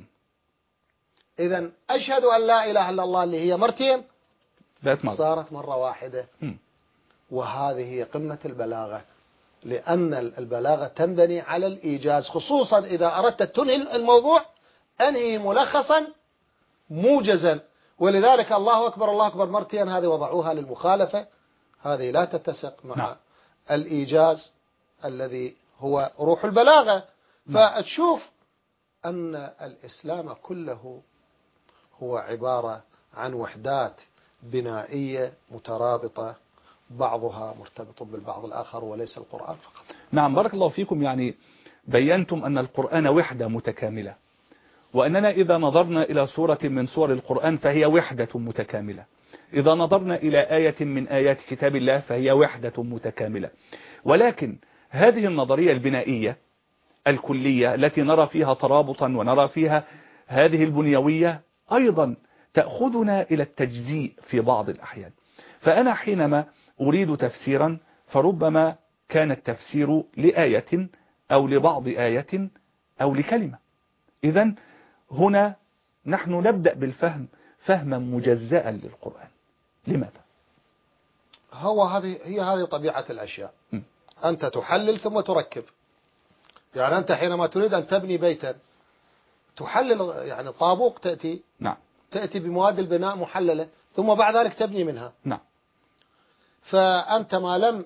إذن أشهد أن لا إله إلا الله اللي هي مرتين صارت مرة واحدة. وهذه هي قمة البلاغة، لأن البلاغة تنبني على الإيجاز، خصوصا إذا أردت تنهي الموضوع أنهي ملخصا موجزا. ولذلك الله أكبر الله أكبر مرتين هذه وضعوها للمخالفة، هذه لا تتسق مع نعم. الإيجاز الذي هو روح البلاغة. فتشوف أن الإسلام كله هو عبارة عن وحدات بنائية مترابطة، بعضها مرتبط بالبعض الآخر وليس القرآن فقط. نعم. بارك الله فيكم. يعني بينتم أن القرآن وحدة متكاملة، وأننا إذا نظرنا إلى سورة من سور القرآن فهي وحدة متكاملة، إذا نظرنا إلى آية من آيات كتاب الله فهي وحدة متكاملة. ولكن هذه النظرية البنائية الكلية التي نرى فيها ترابطا ونرى فيها هذه البنيوية أيضا تأخذنا إلى التجزيء في بعض الأحيان. فأنا حينما أريد تفسيرا فربما كان التفسير لآية أو لبعض آية أو لكلمة. إذن هنا نحن نبدأ بالفهم فهما مجزأ للقرآن. لماذا؟ هذه طبيعة الأشياء. أنت تحلل ثم تركب. يعني أنت حينما تريد أن تبني بيتا تحلل، يعني طابوق تأتي نعم. تأتي بمواد البناء محللة ثم بعد ذلك تبني منها. نعم. فأنت ما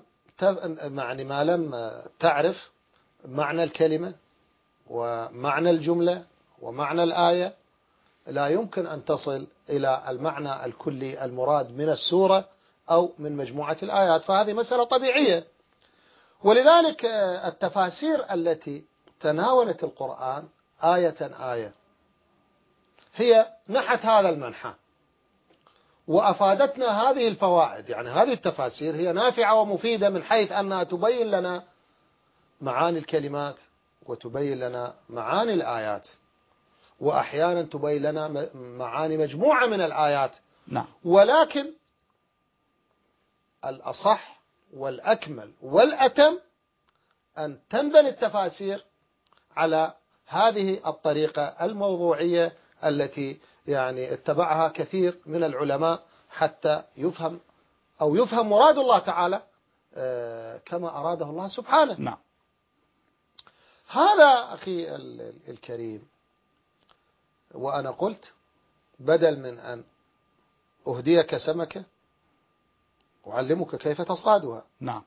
لم تعرف معنى الكلمة ومعنى الجملة ومعنى الآية لا يمكن أن تصل إلى المعنى الكلي المراد من السورة أو من مجموعة الآيات. فهذه مسألة طبيعية. ولذلك التفاسير التي تناولت القرآن آية آية هي نحت هذا المنحى وأفادتنا هذه الفوائد. يعني هذه التفاسير هي نافعة ومفيدة من حيث أنها تبين لنا معاني الكلمات وتبين لنا معاني الآيات، وأحيانا تبين لنا معاني مجموعة من الآيات. نعم. ولكن الأصح والأكمل والأتم أن تنبني التفاسير على هذه الطريقة الموضوعية التي يعني اتبعها كثير من العلماء حتى يفهم مراد الله تعالى كما أراده الله سبحانه. نعم. هذا أخي الكريم. وأنا قلت بدل من أن أهديك سمكة أعلمك كيف تصطادها. نعم.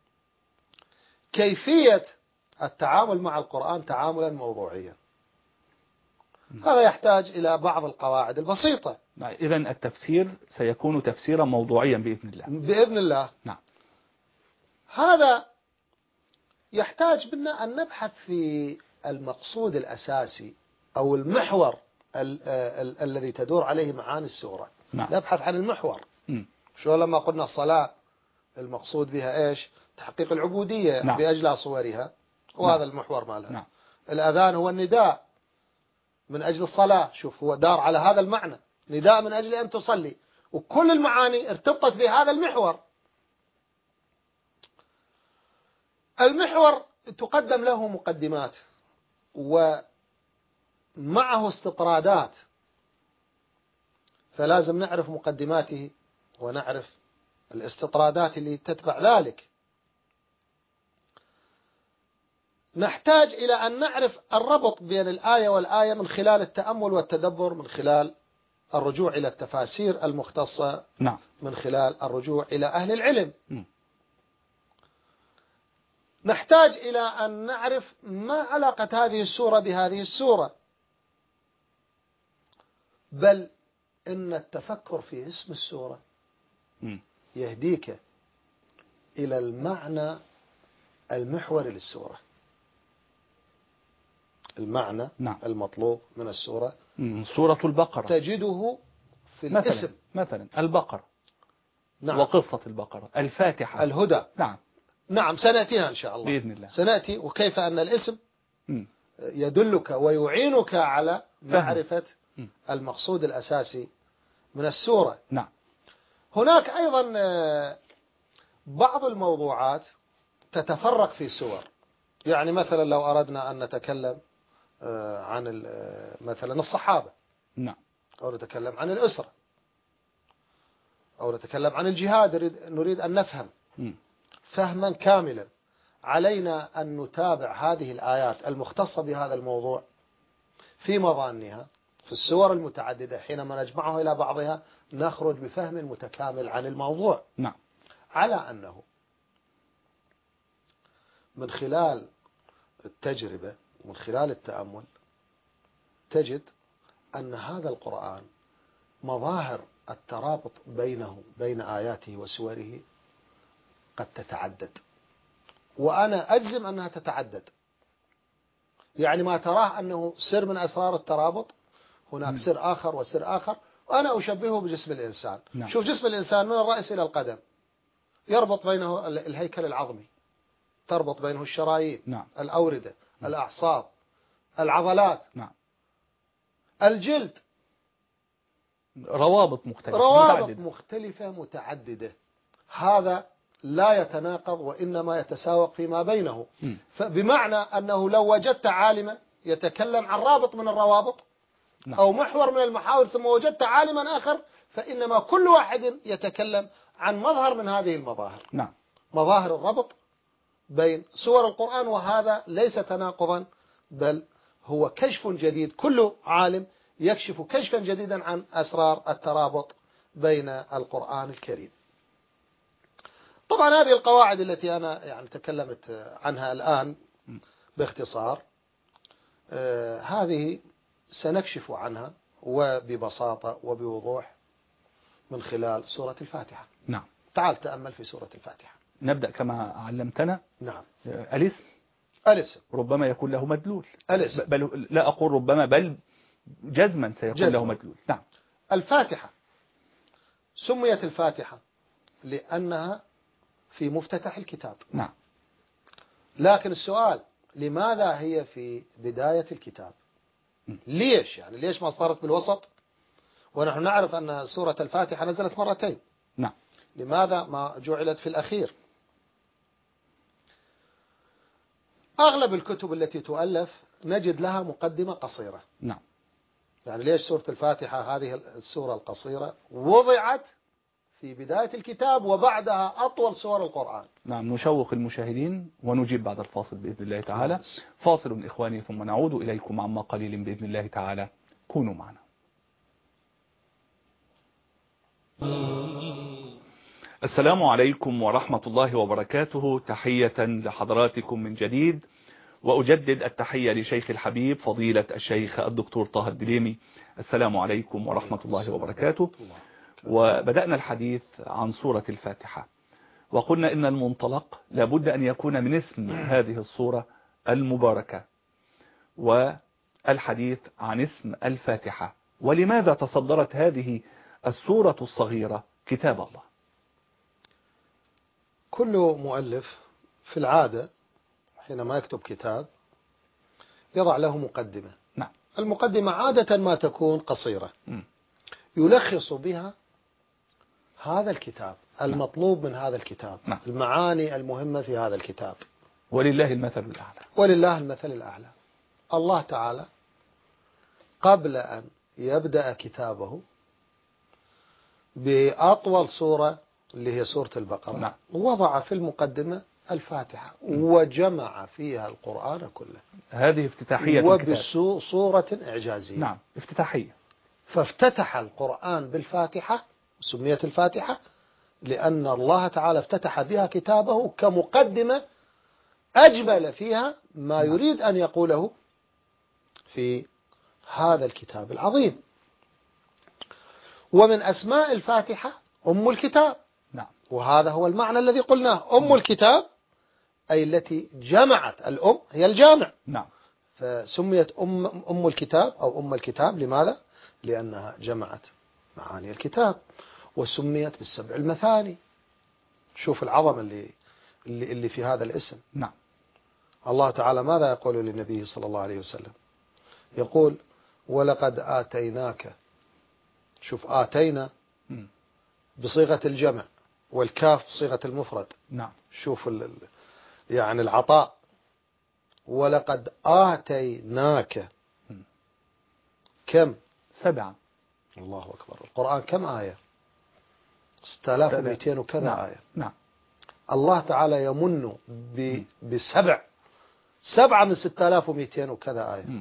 كيفية التعامل مع القرآن تعاملا موضوعيا. هذا يحتاج إلى بعض القواعد البسيطة. إذن التفسير سيكون تفسيرا موضوعيا بإذن الله. بإذن الله. نعم. هذا يحتاج منا أن نبحث في المقصود الأساسي أو المحور الذي تدور عليه معاني السورة. نعم. نبحث عن المحور. شو لما قلنا الصلاة المقصود بها إيش؟ تحقيق العبودية. نعم. بأجل صورها، وهذا نعم. المحور مالها. نعم. الأذان هو النداء من أجل الصلاة. شوف هو دار على هذا المعنى، نداء من أجل أن تصلي، وكل المعاني ارتبطت بهذا المحور. المحور تقدم له مقدمات ومعه استطرادات، فلازم نعرف مقدماته ونعرف الاستطرادات اللي تتبع ذلك. نحتاج إلى أن نعرف الربط بين الآية والآية من خلال التأمل والتدبر، من خلال الرجوع إلى التفاسير المختصة. نعم. من خلال الرجوع إلى أهل العلم. نحتاج إلى أن نعرف ما علاقة هذه السورة بهذه السورة. بل إن التفكر في اسم السورة يهديك إلى المعنى المحوري للسورة. المعنى نعم. المطلوب من السورة. سورة البقرة تجده في الاسم مثلا البقرة. نعم. وقصة البقرة، الفاتحة، الهدى. نعم. نعم سنأتيها إن شاء الله بإذن الله. سنأتي وكيف أن الاسم يدلك ويعينك على معرفة المقصود الأساسي من السورة. نعم. هناك أيضا بعض الموضوعات تتفرق في سور. يعني مثلا لو أردنا أن نتكلم عن مثلا الصحابة. نعم. أو نتكلم عن الأسرة، أو نتكلم عن الجهاد، نريد أن نفهم فهما كاملا. علينا أن نتابع هذه الآيات المختصة بهذا الموضوع في مضانها في السور المتعددة. حينما نجمعها إلى بعضها نخرج بفهم متكامل عن الموضوع. نعم. على أنه من خلال التجربة ومن خلال التأمل تجد أن هذا القرآن مظاهر الترابط بين آياته وسوره قد تتعدد، وأنا أجزم أنها تتعدد. يعني ما تراه أنه سر من أسرار الترابط هناك سر آخر وسر آخر، وأنا أشبهه بجسم الإنسان. نعم. شوف جسم الإنسان من الرأس إلى القدم يربط بينه الهيكل العظمي، تربط بينه الشرايين. نعم. الأوردة. نعم. الأعصاب، العضلات. نعم. الجلد. روابط مختلفة متعددة. هذا لا يتناقض وإنما يتساوق فيما بينه. فبمعنى أنه لو وجدت عالما يتكلم عن رابط من الروابط أو محور من المحاور ثم وجدت عالما آخر، فإنما كل واحد يتكلم عن مظهر من هذه المظاهر. نعم. مظاهر الربط بين سور القرآن، وهذا ليس تناقضا بل هو كشف جديد. كل عالم يكشف كشفا جديدا عن أسرار الترابط بين القرآن الكريم. طبعا هذه القواعد التي أنا يعني تكلمت عنها الآن باختصار، هذه سنكشف عنها وببساطة وبوضوح من خلال سورة الفاتحة. نعم. تعال تأمل في سورة الفاتحة. نبدأ كما علمتنا. نعم. الاسم ربما يكون له مدلول. بل لا أقول ربما، بل جزما سيكون له مدلول. نعم. الفاتحة سميت الفاتحة لأنها في مفتتح الكتاب. نعم. لكن السؤال، لماذا هي في بداية الكتاب؟ ليش يعني ليش ما صارت بالوسط؟ ونحن نعرف أن سورة الفاتحة نزلت مرتين. نعم. لماذا ما جعلت في الأخير؟ أغلب الكتب التي تؤلف نجد لها مقدمة قصيرة. نعم. يعني ليش سورة الفاتحة هذه السورة القصيرة وضعت في بداية الكتاب وبعدها أطول سور القرآن؟ نعم. نشوق المشاهدين ونجيب بعد الفاصل بإذن الله تعالى. فاصل إخواني ثم نعود إليكم عما قليل بإذن الله تعالى. كونوا معنا. السلام عليكم ورحمة الله وبركاته. تحية لحضراتكم من جديد، وأجدد التحية لشيخ الحبيب فضيلة الشيخ الدكتور طه الدليمي. السلام عليكم ورحمة الله وبركاته. وبدأنا الحديث عن سورة الفاتحة، وقلنا إن المنطلق لابد أن يكون من اسم هذه السورة المباركة، والحديث عن اسم الفاتحة. ولماذا تصدرت هذه السورة الصغيرة كتاب الله؟ كل مؤلف في العادة حينما يكتب كتاب يضع له مقدمة. نعم. المقدمة عادة ما تكون قصيرة يلخص بها هذا الكتاب، المطلوب من هذا الكتاب، المعاني المهمة في هذا الكتاب. ولله المثل الأعلى. ولله المثل الأعلى. الله تعالى قبل أن يبدأ كتابه بأطول سورة اللي هي سورة البقرة، وضع في المقدمة الفاتحة وجمع فيها القرآن كله. هذه افتتاحية وبصورة إعجازية. نعم، افتتاحية. فافتتح القرآن بالفاتحة، سميت الفاتحة لأن الله تعالى افتتح بها كتابه كمقدمة أجمل فيها ما يريد أن يقوله في هذا الكتاب العظيم. ومن أسماء الفاتحة أم الكتاب. نعم. وهذا هو المعنى الذي قلناه، أم الكتاب أي التي جمعت. الأم هي الجامع. نعم. فسميت أم الكتاب أو أم الكتاب. لماذا؟ لأنها جمعت معاني الكتاب. وسميت بالسبع المثاني. شوف العظمة اللي في هذا الاسم. نعم. الله تعالى ماذا يقول للنبي صلى الله عليه وسلم؟ يقول ولقد آتيناك. شوف آتينا بصيغة الجمع والكاف بصيغة المفرد. نعم. شوف يعني العطاء. ولقد آتيناك كم؟ 7. الله أكبر. القرآن كم آية؟ 6200 وكذا. نعم. آية. نعم. الله تعالى يمن بسبع 7 من 6200 وكذا آية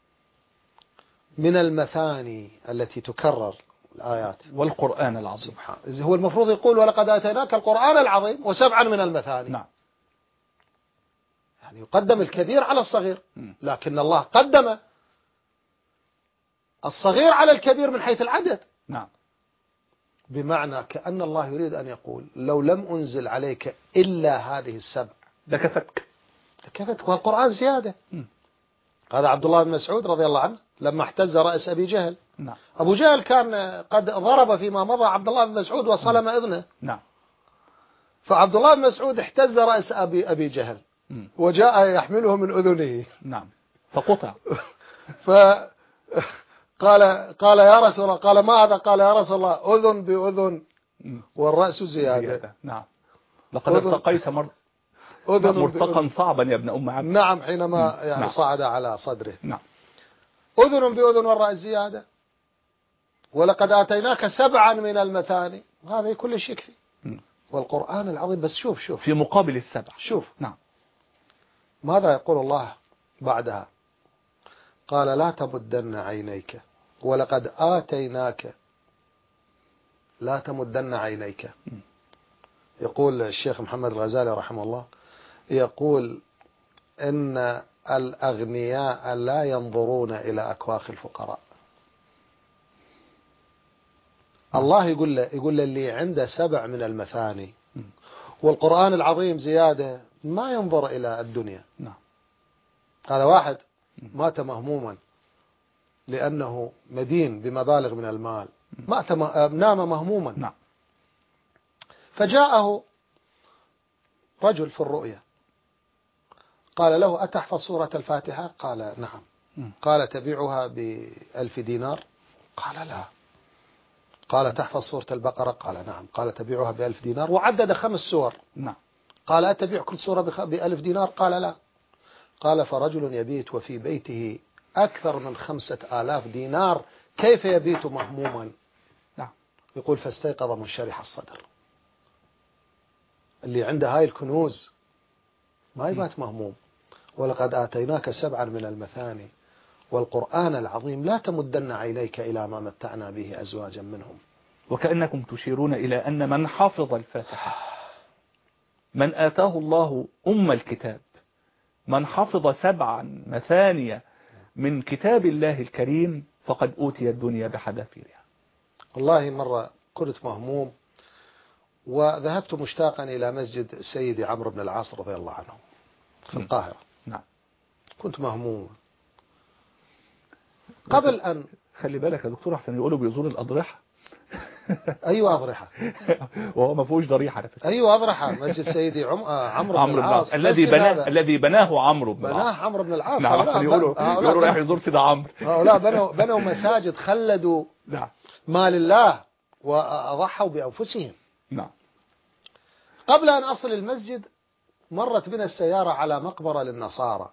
من المثاني التي تكرر الآيات. والقرآن العظيم. سبحان. هو المفروض يقول ولقد آتيناك القرآن العظيم و7 من المثاني. نعم. يعني يقدم الكبير على الصغير، لكن الله قدم الصغير على الكبير من حيث العدد. نعم. بمعنى كأن الله يريد أن يقول لو لم أنزل عليك إلا هذه السبع لكفتك. والقرآن زيادة. هذا عبد الله بن مسعود رضي الله عنه لما احتز رأس أبي جهل. نعم. أبو جهل كان قد ضرب فيما مضى عبد الله بن مسعود وصلم إذنه. نعم. فعبد الله بن مسعود احتز رأس أبي جهل وجاء يحمله من أذنه. نعم. فقطع. قال يا رسول الله. قال ما هذا؟ قال يا رسول الله أذن بأذن والرأس زيادة. نعم. لقد ارتقيت مرتقا صعبا يا ابن أم عبد. نعم. حينما يعني نعم. صعد على صدره. نعم. أذن بأذن والرأس زيادة. ولقد آتيناك 7 من المثاني. هذا كل شيء يكفي. والقرآن العظيم. بس شوف في مقابل السبع. شوف نعم. ماذا يقول الله بعدها؟ قال لا تمدن عينيك ولقد آتيناك. لا تمدن عينيك. يقول الشيخ محمد الغزالي رحمه الله، يقول إن الأغنياء لا ينظرون إلى أكواخ الفقراء. الله يقول اللي عنده 7 من المثاني والقرآن العظيم زيادة ما ينظر إلى الدنيا. هذا واحد مات مهموما لأنه مدين بمبالغ من المال، نام مهموما. فجاءه رجل في الرؤيا قال له أتحفظ سورة الفاتحة؟ قال نعم. قال تبيعها ب1000 دينار؟ قال لا. قال تحفظ سورة البقرة؟ قال نعم. قال تبيعها ب1000 دينار، وعدد 5 سور. قال أتبيع كل سورة ب1000 دينار؟ قال لا. قال فرجل يبيت وفي بيته أكثر من 5000 دينار كيف يبيت مهموما؟ يقول فاستيقظ منشرح الصدر. اللي عنده هاي الكنوز ما يبات مهموم. ولقد آتيناك 7 من المثاني والقرآن العظيم لا تمدن عينيك إلى ما متعنا به أزواجا منهم. وكأنكم تشيرون إلى أن من حافظ الفاتحة، من آتاه الله الكتاب، من حفظ 7 مثانية من كتاب الله الكريم فقد أوتي الدنيا بحذافيرها. والله مرة كنت مهموم وذهبت مشتاقا إلى مسجد سيدي عمرو بن العاص رضي الله عنه في القاهرة. كنت مهموم قبل أن خلي بالك يا دكتور أحسن يقولوا بيزور الأضرحة. أيوة أضرحة. وهو ما فيهوش ضريحة على فكرة. أيوة أضرحة. مسجد سيدي عمرو بن العاص الذي بناه عمرو بن العاص. بناه عمرو بن العاص. نعم. يقولوا رايح يزور سيدنا عمرو. لا بنوا مساجد، خلدوا مال الله وأضحوا بأنفسهم. نعم. قبل أن أصل المسجد مرت بنا السيارة على مقبرة للنصارى.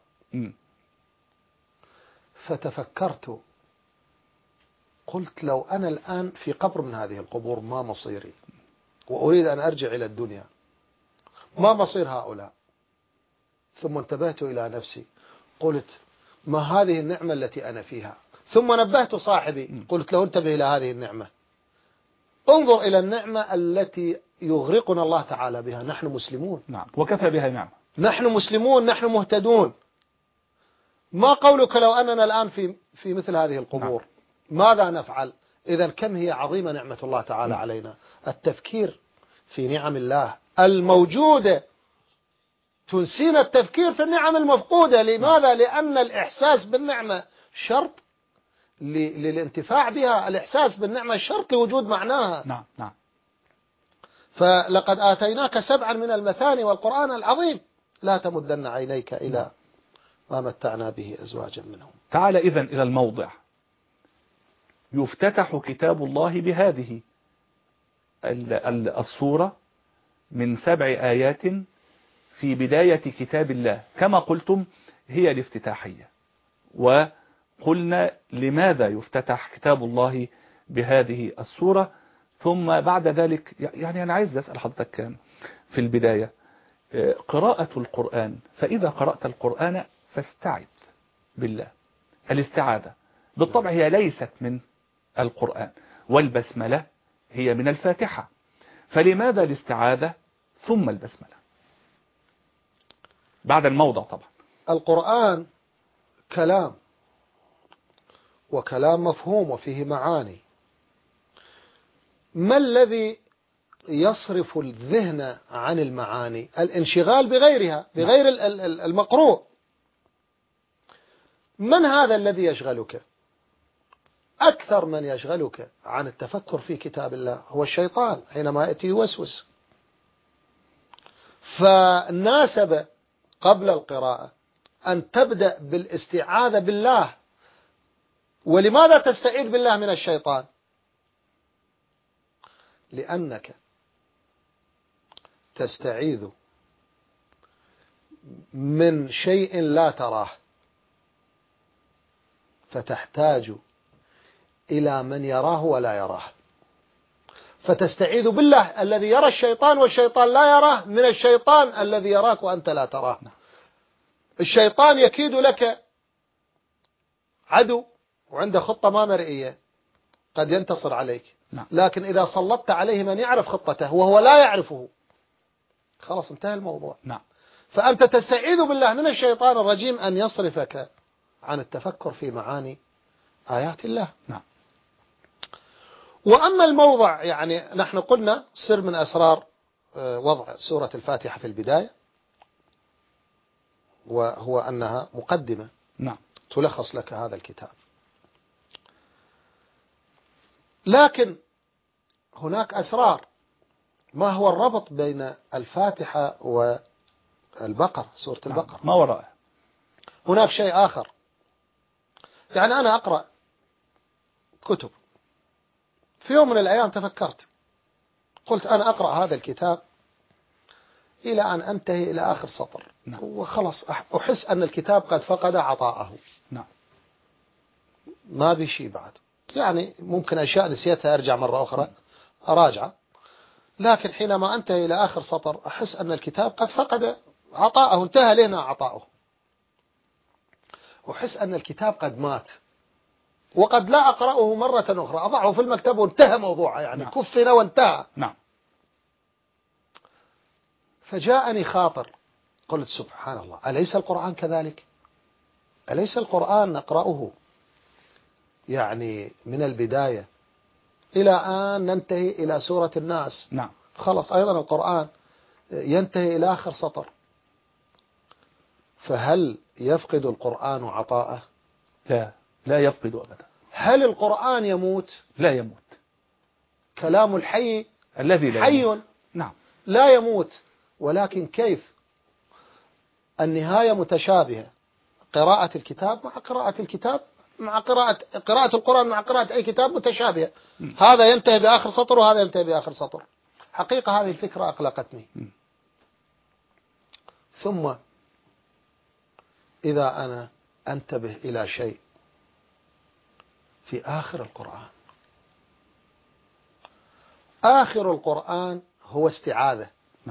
فتفكرت قلت لو أنا الآن في قبر من هذه القبور ما مصيري، وأريد أن أرجع إلى الدنيا، ما مصير هؤلاء؟ ثم انتبهت إلى نفسي قلت ما هذه النعمة التي أنا فيها؟ ثم نبهت صاحبي قلت له انتبه إلى هذه النعمة، انظر إلى النعمة التي يغرقنا الله تعالى بها. نحن مسلمون. نعم. وكفى بها نعمة. نحن مسلمون، نحن مهتدون. ما قولك لو أننا الآن في مثل هذه القبور؟ ماذا نفعل؟ إذا كم هي عظيمة نعمة الله تعالى علينا. التفكير في نعم الله الموجودة تنسينا التفكير في النعم المفقودة. لماذا؟ لأن الإحساس بالنعمة شرط للانتفاع بها. الإحساس بالنعمة شرط لوجود معناها. نعم. فلقد آتيناك 7 من المثاني والقرآن العظيم لا تمدن عينيك إلى ما متعنا به أزواجا منهم. تعال إذن إلى الموضع. يفتتح كتاب الله بهذه الصورة من 7 آيات في بداية كتاب الله، كما قلتم هي الافتتاحية. وقلنا لماذا يفتتح كتاب الله بهذه الصورة، ثم بعد ذلك يعني أنا عايز أسأل حضرتك في البداية قراءة القرآن. فإذا قرأت القرآن فاستعذ بالله. الاستعاذة بالطبع هي ليست من القرآن، والبسملة هي من الفاتحة، فلماذا الاستعاذة ثم البسملة بعد الموضع؟ طبعا القرآن كلام، وكلام مفهوم وفيه معاني. ما الذي يصرف الذهن عن المعاني؟ الانشغال بغيرها، بغير المقروء. من هذا الذي يشغلك؟ أكثر من يشغلك عن التفكر في كتاب الله هو الشيطان حينما يأتي يوسوس. فناسب قبل القراءة أن تبدأ بالاستعاذة بالله. ولماذا تستعيذ بالله من الشيطان؟ لأنك تستعيذ من شيء لا تراه، فتحتاج إلى من يراه ولا يراه. فتستعيذ بالله الذي يرى الشيطان والشيطان لا يراه من الشيطان الذي يراك وأنت لا تراه. الشيطان يكيد لك عدو وعنده خطة ما مرئية قد ينتصر عليك، لكن إذا سلطت عليه من يعرف خطته وهو لا يعرفه خلاص انتهى الموضوع. فأنت تستعيذ بالله من الشيطان الرجيم أن يصرفك عن التفكر في معاني آيات الله. وأما الموضع يعني نحن قلنا سر من أسرار وضع سورة الفاتحة في البداية، وهو أنها مقدمة تلخص لك هذا الكتاب. لكن هناك أسرار. ما هو الربط بين الفاتحة والبقرة، سورة البقرة؟ ما وراءه هناك شيء آخر. يعني أنا أقرأ كتب، في يوم من الأيام تفكرت، قلت أنا أقرأ هذا الكتاب إلى أن أنتهي إلى آخر سطر وخلص أحس أن الكتاب قد فقد عطاءه، ما بشي بعد. يعني ممكن أشياء نسيتها أرجع مرة أخرى أراجع، لكن حينما أنتهي إلى آخر سطر أحس أن الكتاب قد فقد عطاءه، انتهى لنا عطاؤه، أحس أن الكتاب قد مات وقد لا أقرأه مرة أخرى، أضعه في المكتب وانتهى موضوعه، يعني كفنا وانتهى. فجاءني خاطر، قلت سبحان الله، أليس القرآن كذلك؟ أليس القرآن نقرأه يعني من البداية إلى أن ننتهي إلى سورة الناس؟ خلص أيضا القرآن ينتهي إلى آخر سطر. فهل يفقد القرآن عطاءه؟ لا يفقد أبدا. هل القرآن يموت؟ لا يموت. كلام الحي الذي لا حي يموت. لا يموت، ولكن كيف؟ النهاية متشابهة، قراءة الكتاب مع قراءة الكتاب مع قراءة القرآن مع قراءة أي كتاب متشابهة. هذا ينتهي بآخر سطر وهذا ينتهي بآخر سطر. حقيقة هذه الفكرة أقلقتني. ثم إذا أنا أنتبه إلى شيء في آخر القرآن، آخر القرآن هو استعاذة.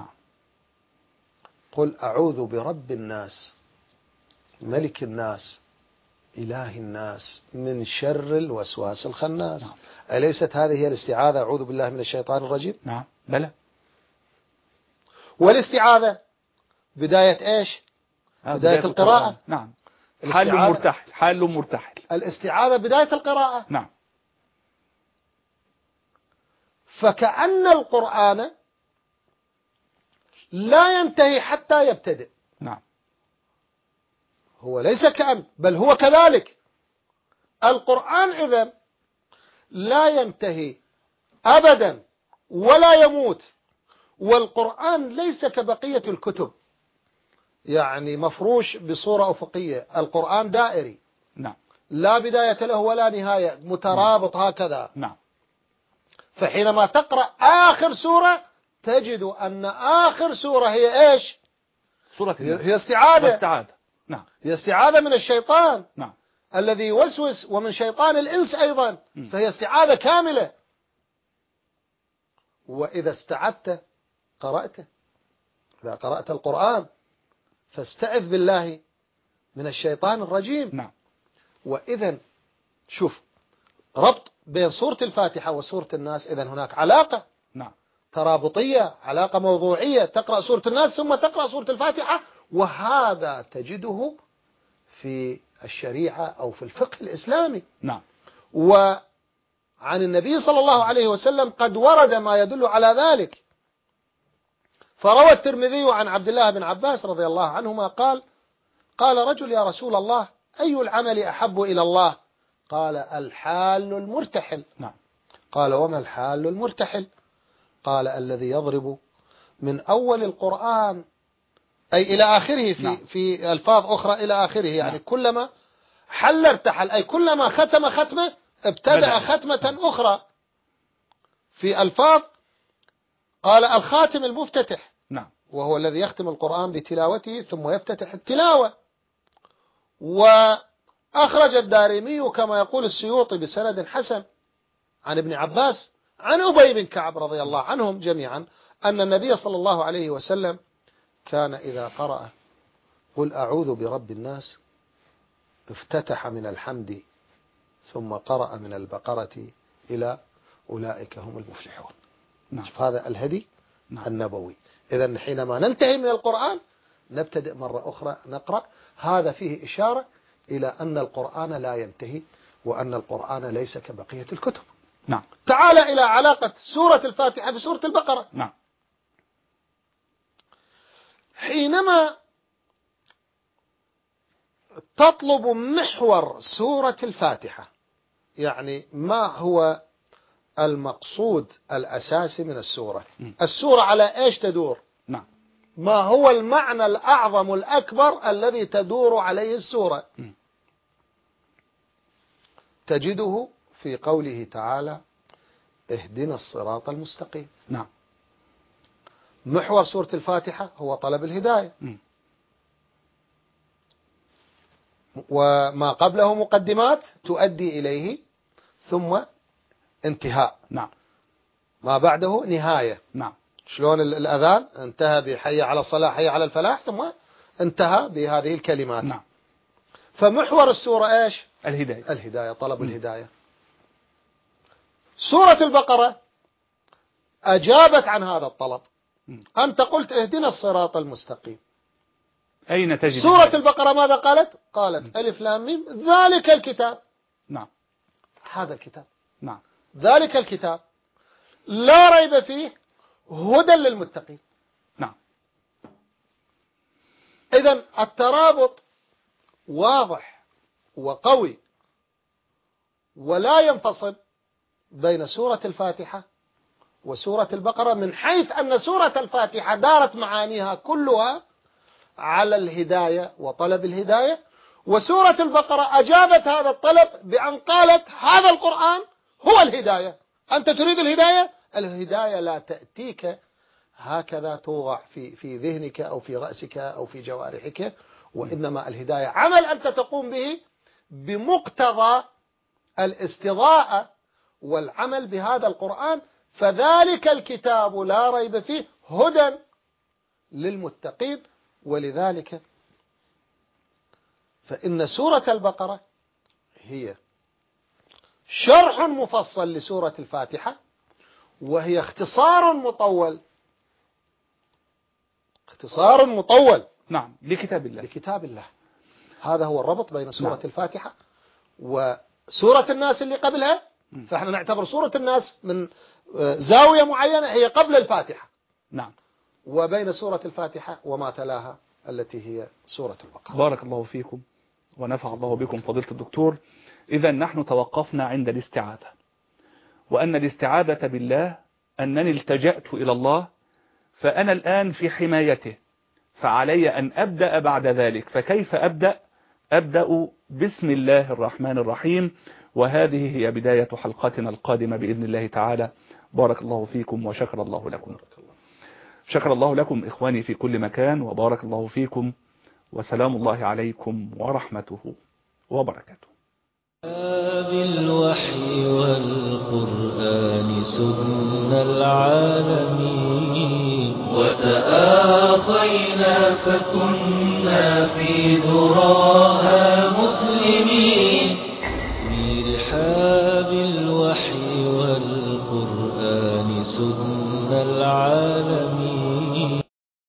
قل أعوذ برب الناس ملك الناس إله الناس من شر الوسواس الخناس. أليست هذه هي الاستعاذة؟ أعوذ بالله من الشيطان الرجيم. بلى. والاستعاذة بداية إيش؟ بداية القراءة. حال مرتحل. حال مرتحل. الاستعاذة بداية القراءة. فكأن القرآن لا ينتهي حتى يبتدئ. هو ليس كأن، بل هو كذلك. القرآن إذن لا ينتهي أبدا ولا يموت. والقرآن ليس كبقية الكتب يعني مفروش بصورة أفقية. القرآن دائري، لا بداية له ولا نهاية، مترابط هكذا. فحينما تقرأ آخر سورة تجد أن آخر سورة هي إيش؟ هي استعاذة. هي استعاذة من الشيطان الذي يوسوس، ومن شيطان الإنس أيضا. فهي استعاذة كاملة. وإذا استعذت قرأته. إذا قرأت القرآن فاستعذ بالله من الشيطان الرجيم. وإذا شوف ربط بين سورة الفاتحة وسورة الناس. إذن هناك علاقة ترابطية، علاقة موضوعية. تقرأ سورة الناس ثم تقرأ سورة الفاتحة، وهذا تجده في الشريعة أو في الفقه الإسلامي. وعن النبي صلى الله عليه وسلم قد ورد ما يدل على ذلك. فروى الترمذي عن عبد الله بن عباس رضي الله عنهما قال رجل يا رسول الله أي العمل أحب إلى الله؟ قال الحال المرتحل. قال وما الحال المرتحل؟ قال الذي يضرب من أول القرآن أي إلى آخره في ألفاظ أخرى إلى آخره، يعني كلما حل ارتحل، أي كلما ختم ختمة ابتدأ ختمة أخرى. في ألفاظ قال الخاتم المفتتح، وهو الذي يختم القرآن بتلاوته ثم يفتتح التلاوة. وأخرج الدارمي كما يقول السيوطي بسند حسن عن ابن عباس عن أبي بن كعب رضي الله عنهم جميعا أن النبي صلى الله عليه وسلم كان إذا قرأ قل أعوذ برب الناس افتتح من الحمد ثم قرأ من البقرة إلى أولئك هم المفلحون. نعم. هذا الهدي نعم. النبوي. إذن حينما ننتهي من القرآن نبتدئ مرة أخرى نقرأ. هذا فيه إشارة إلى أن القرآن لا ينتهي وأن القرآن ليس كبقية الكتب. نعم. تعال إلى علاقة سورة الفاتحة بسورة البقرة. نعم. حينما تطلب محور سورة الفاتحة، يعني ما هو المقصود الأساسي من السورة؟ السورة على إيش تدور؟ نعم. ما هو المعنى الأعظم الأكبر الذي تدور عليه السورة؟ تجده في قوله تعالى اهدنا الصراط المستقيم. نعم. محور سورة الفاتحة هو طلب الهداية، وما قبله مقدمات تؤدي إليه ثم انتهاء. نعم. ما بعده نهاية. نعم. شلون الأذان انتهى بحي على الصلاة حي على الفلاح ثم انتهى بهذه الكلمات. نعم. فمحور السورة إيش؟ الهداية. الهداية، طلب الهداية. سورة البقرة أجابت عن هذا الطلب. أنت قلت اهدنا الصراط المستقيم، أين تجد سورة البقرة ماذا قالت؟ قالت ألف لام ميم ذلك الكتاب. نعم. هذا الكتاب. نعم. ذلك الكتاب لا ريب فيه هدى للمتقين. نعم. إذن الترابط واضح وقوي ولا ينفصل بين سورة الفاتحة وسورة البقرة، من حيث أن سورة الفاتحة دارت معانيها كلها على الهداية وطلب الهداية، وسورة البقرة أجابت هذا الطلب بأن قالت هذا القرآن هو الهداية. أنت تريد الهداية؟ الهداية لا تأتيك هكذا توضع في ذهنك أو في رأسك أو في جوارحك، وإنما الهداية عمل أنت تقوم به بمقتضى الاستضاءة والعمل بهذا القرآن. فذلك الكتاب لا ريب فيه هدى للمتقين. ولذلك فإن سورة البقرة هي شرح مفصل لسورة الفاتحة، وهي اختصار مطول نعم لكتاب الله. هذا هو الربط بين سورة الفاتحة وسورة الناس اللي قبلها. فإحنا نعتبر سورة الناس من زاوية معينة هي قبل الفاتحة. نعم. وبين سورة الفاتحة وما تلاها التي هي سورة البقرة. بارك الله فيكم ونفع الله بكم فضيلة الدكتور. إذا نحن توقفنا عند الاستعاذة، وأن الاستعاذة بالله أنني التجأت إلى الله، فأنا الآن في حمايته، فعلي أن أبدأ بعد ذلك. فكيف أبدأ؟ أبدأ بسم الله الرحمن الرحيم، وهذه هي بداية حلقتنا القادمة بإذن الله تعالى. بارك الله فيكم وشكر الله لكم. شكر الله لكم إخواني في كل مكان، وبارك الله فيكم، وسلام الله عليكم ورحمته وبركاته. بالوحي والقرآن سدنا العالمين، وتآخينا فكنا في ذراها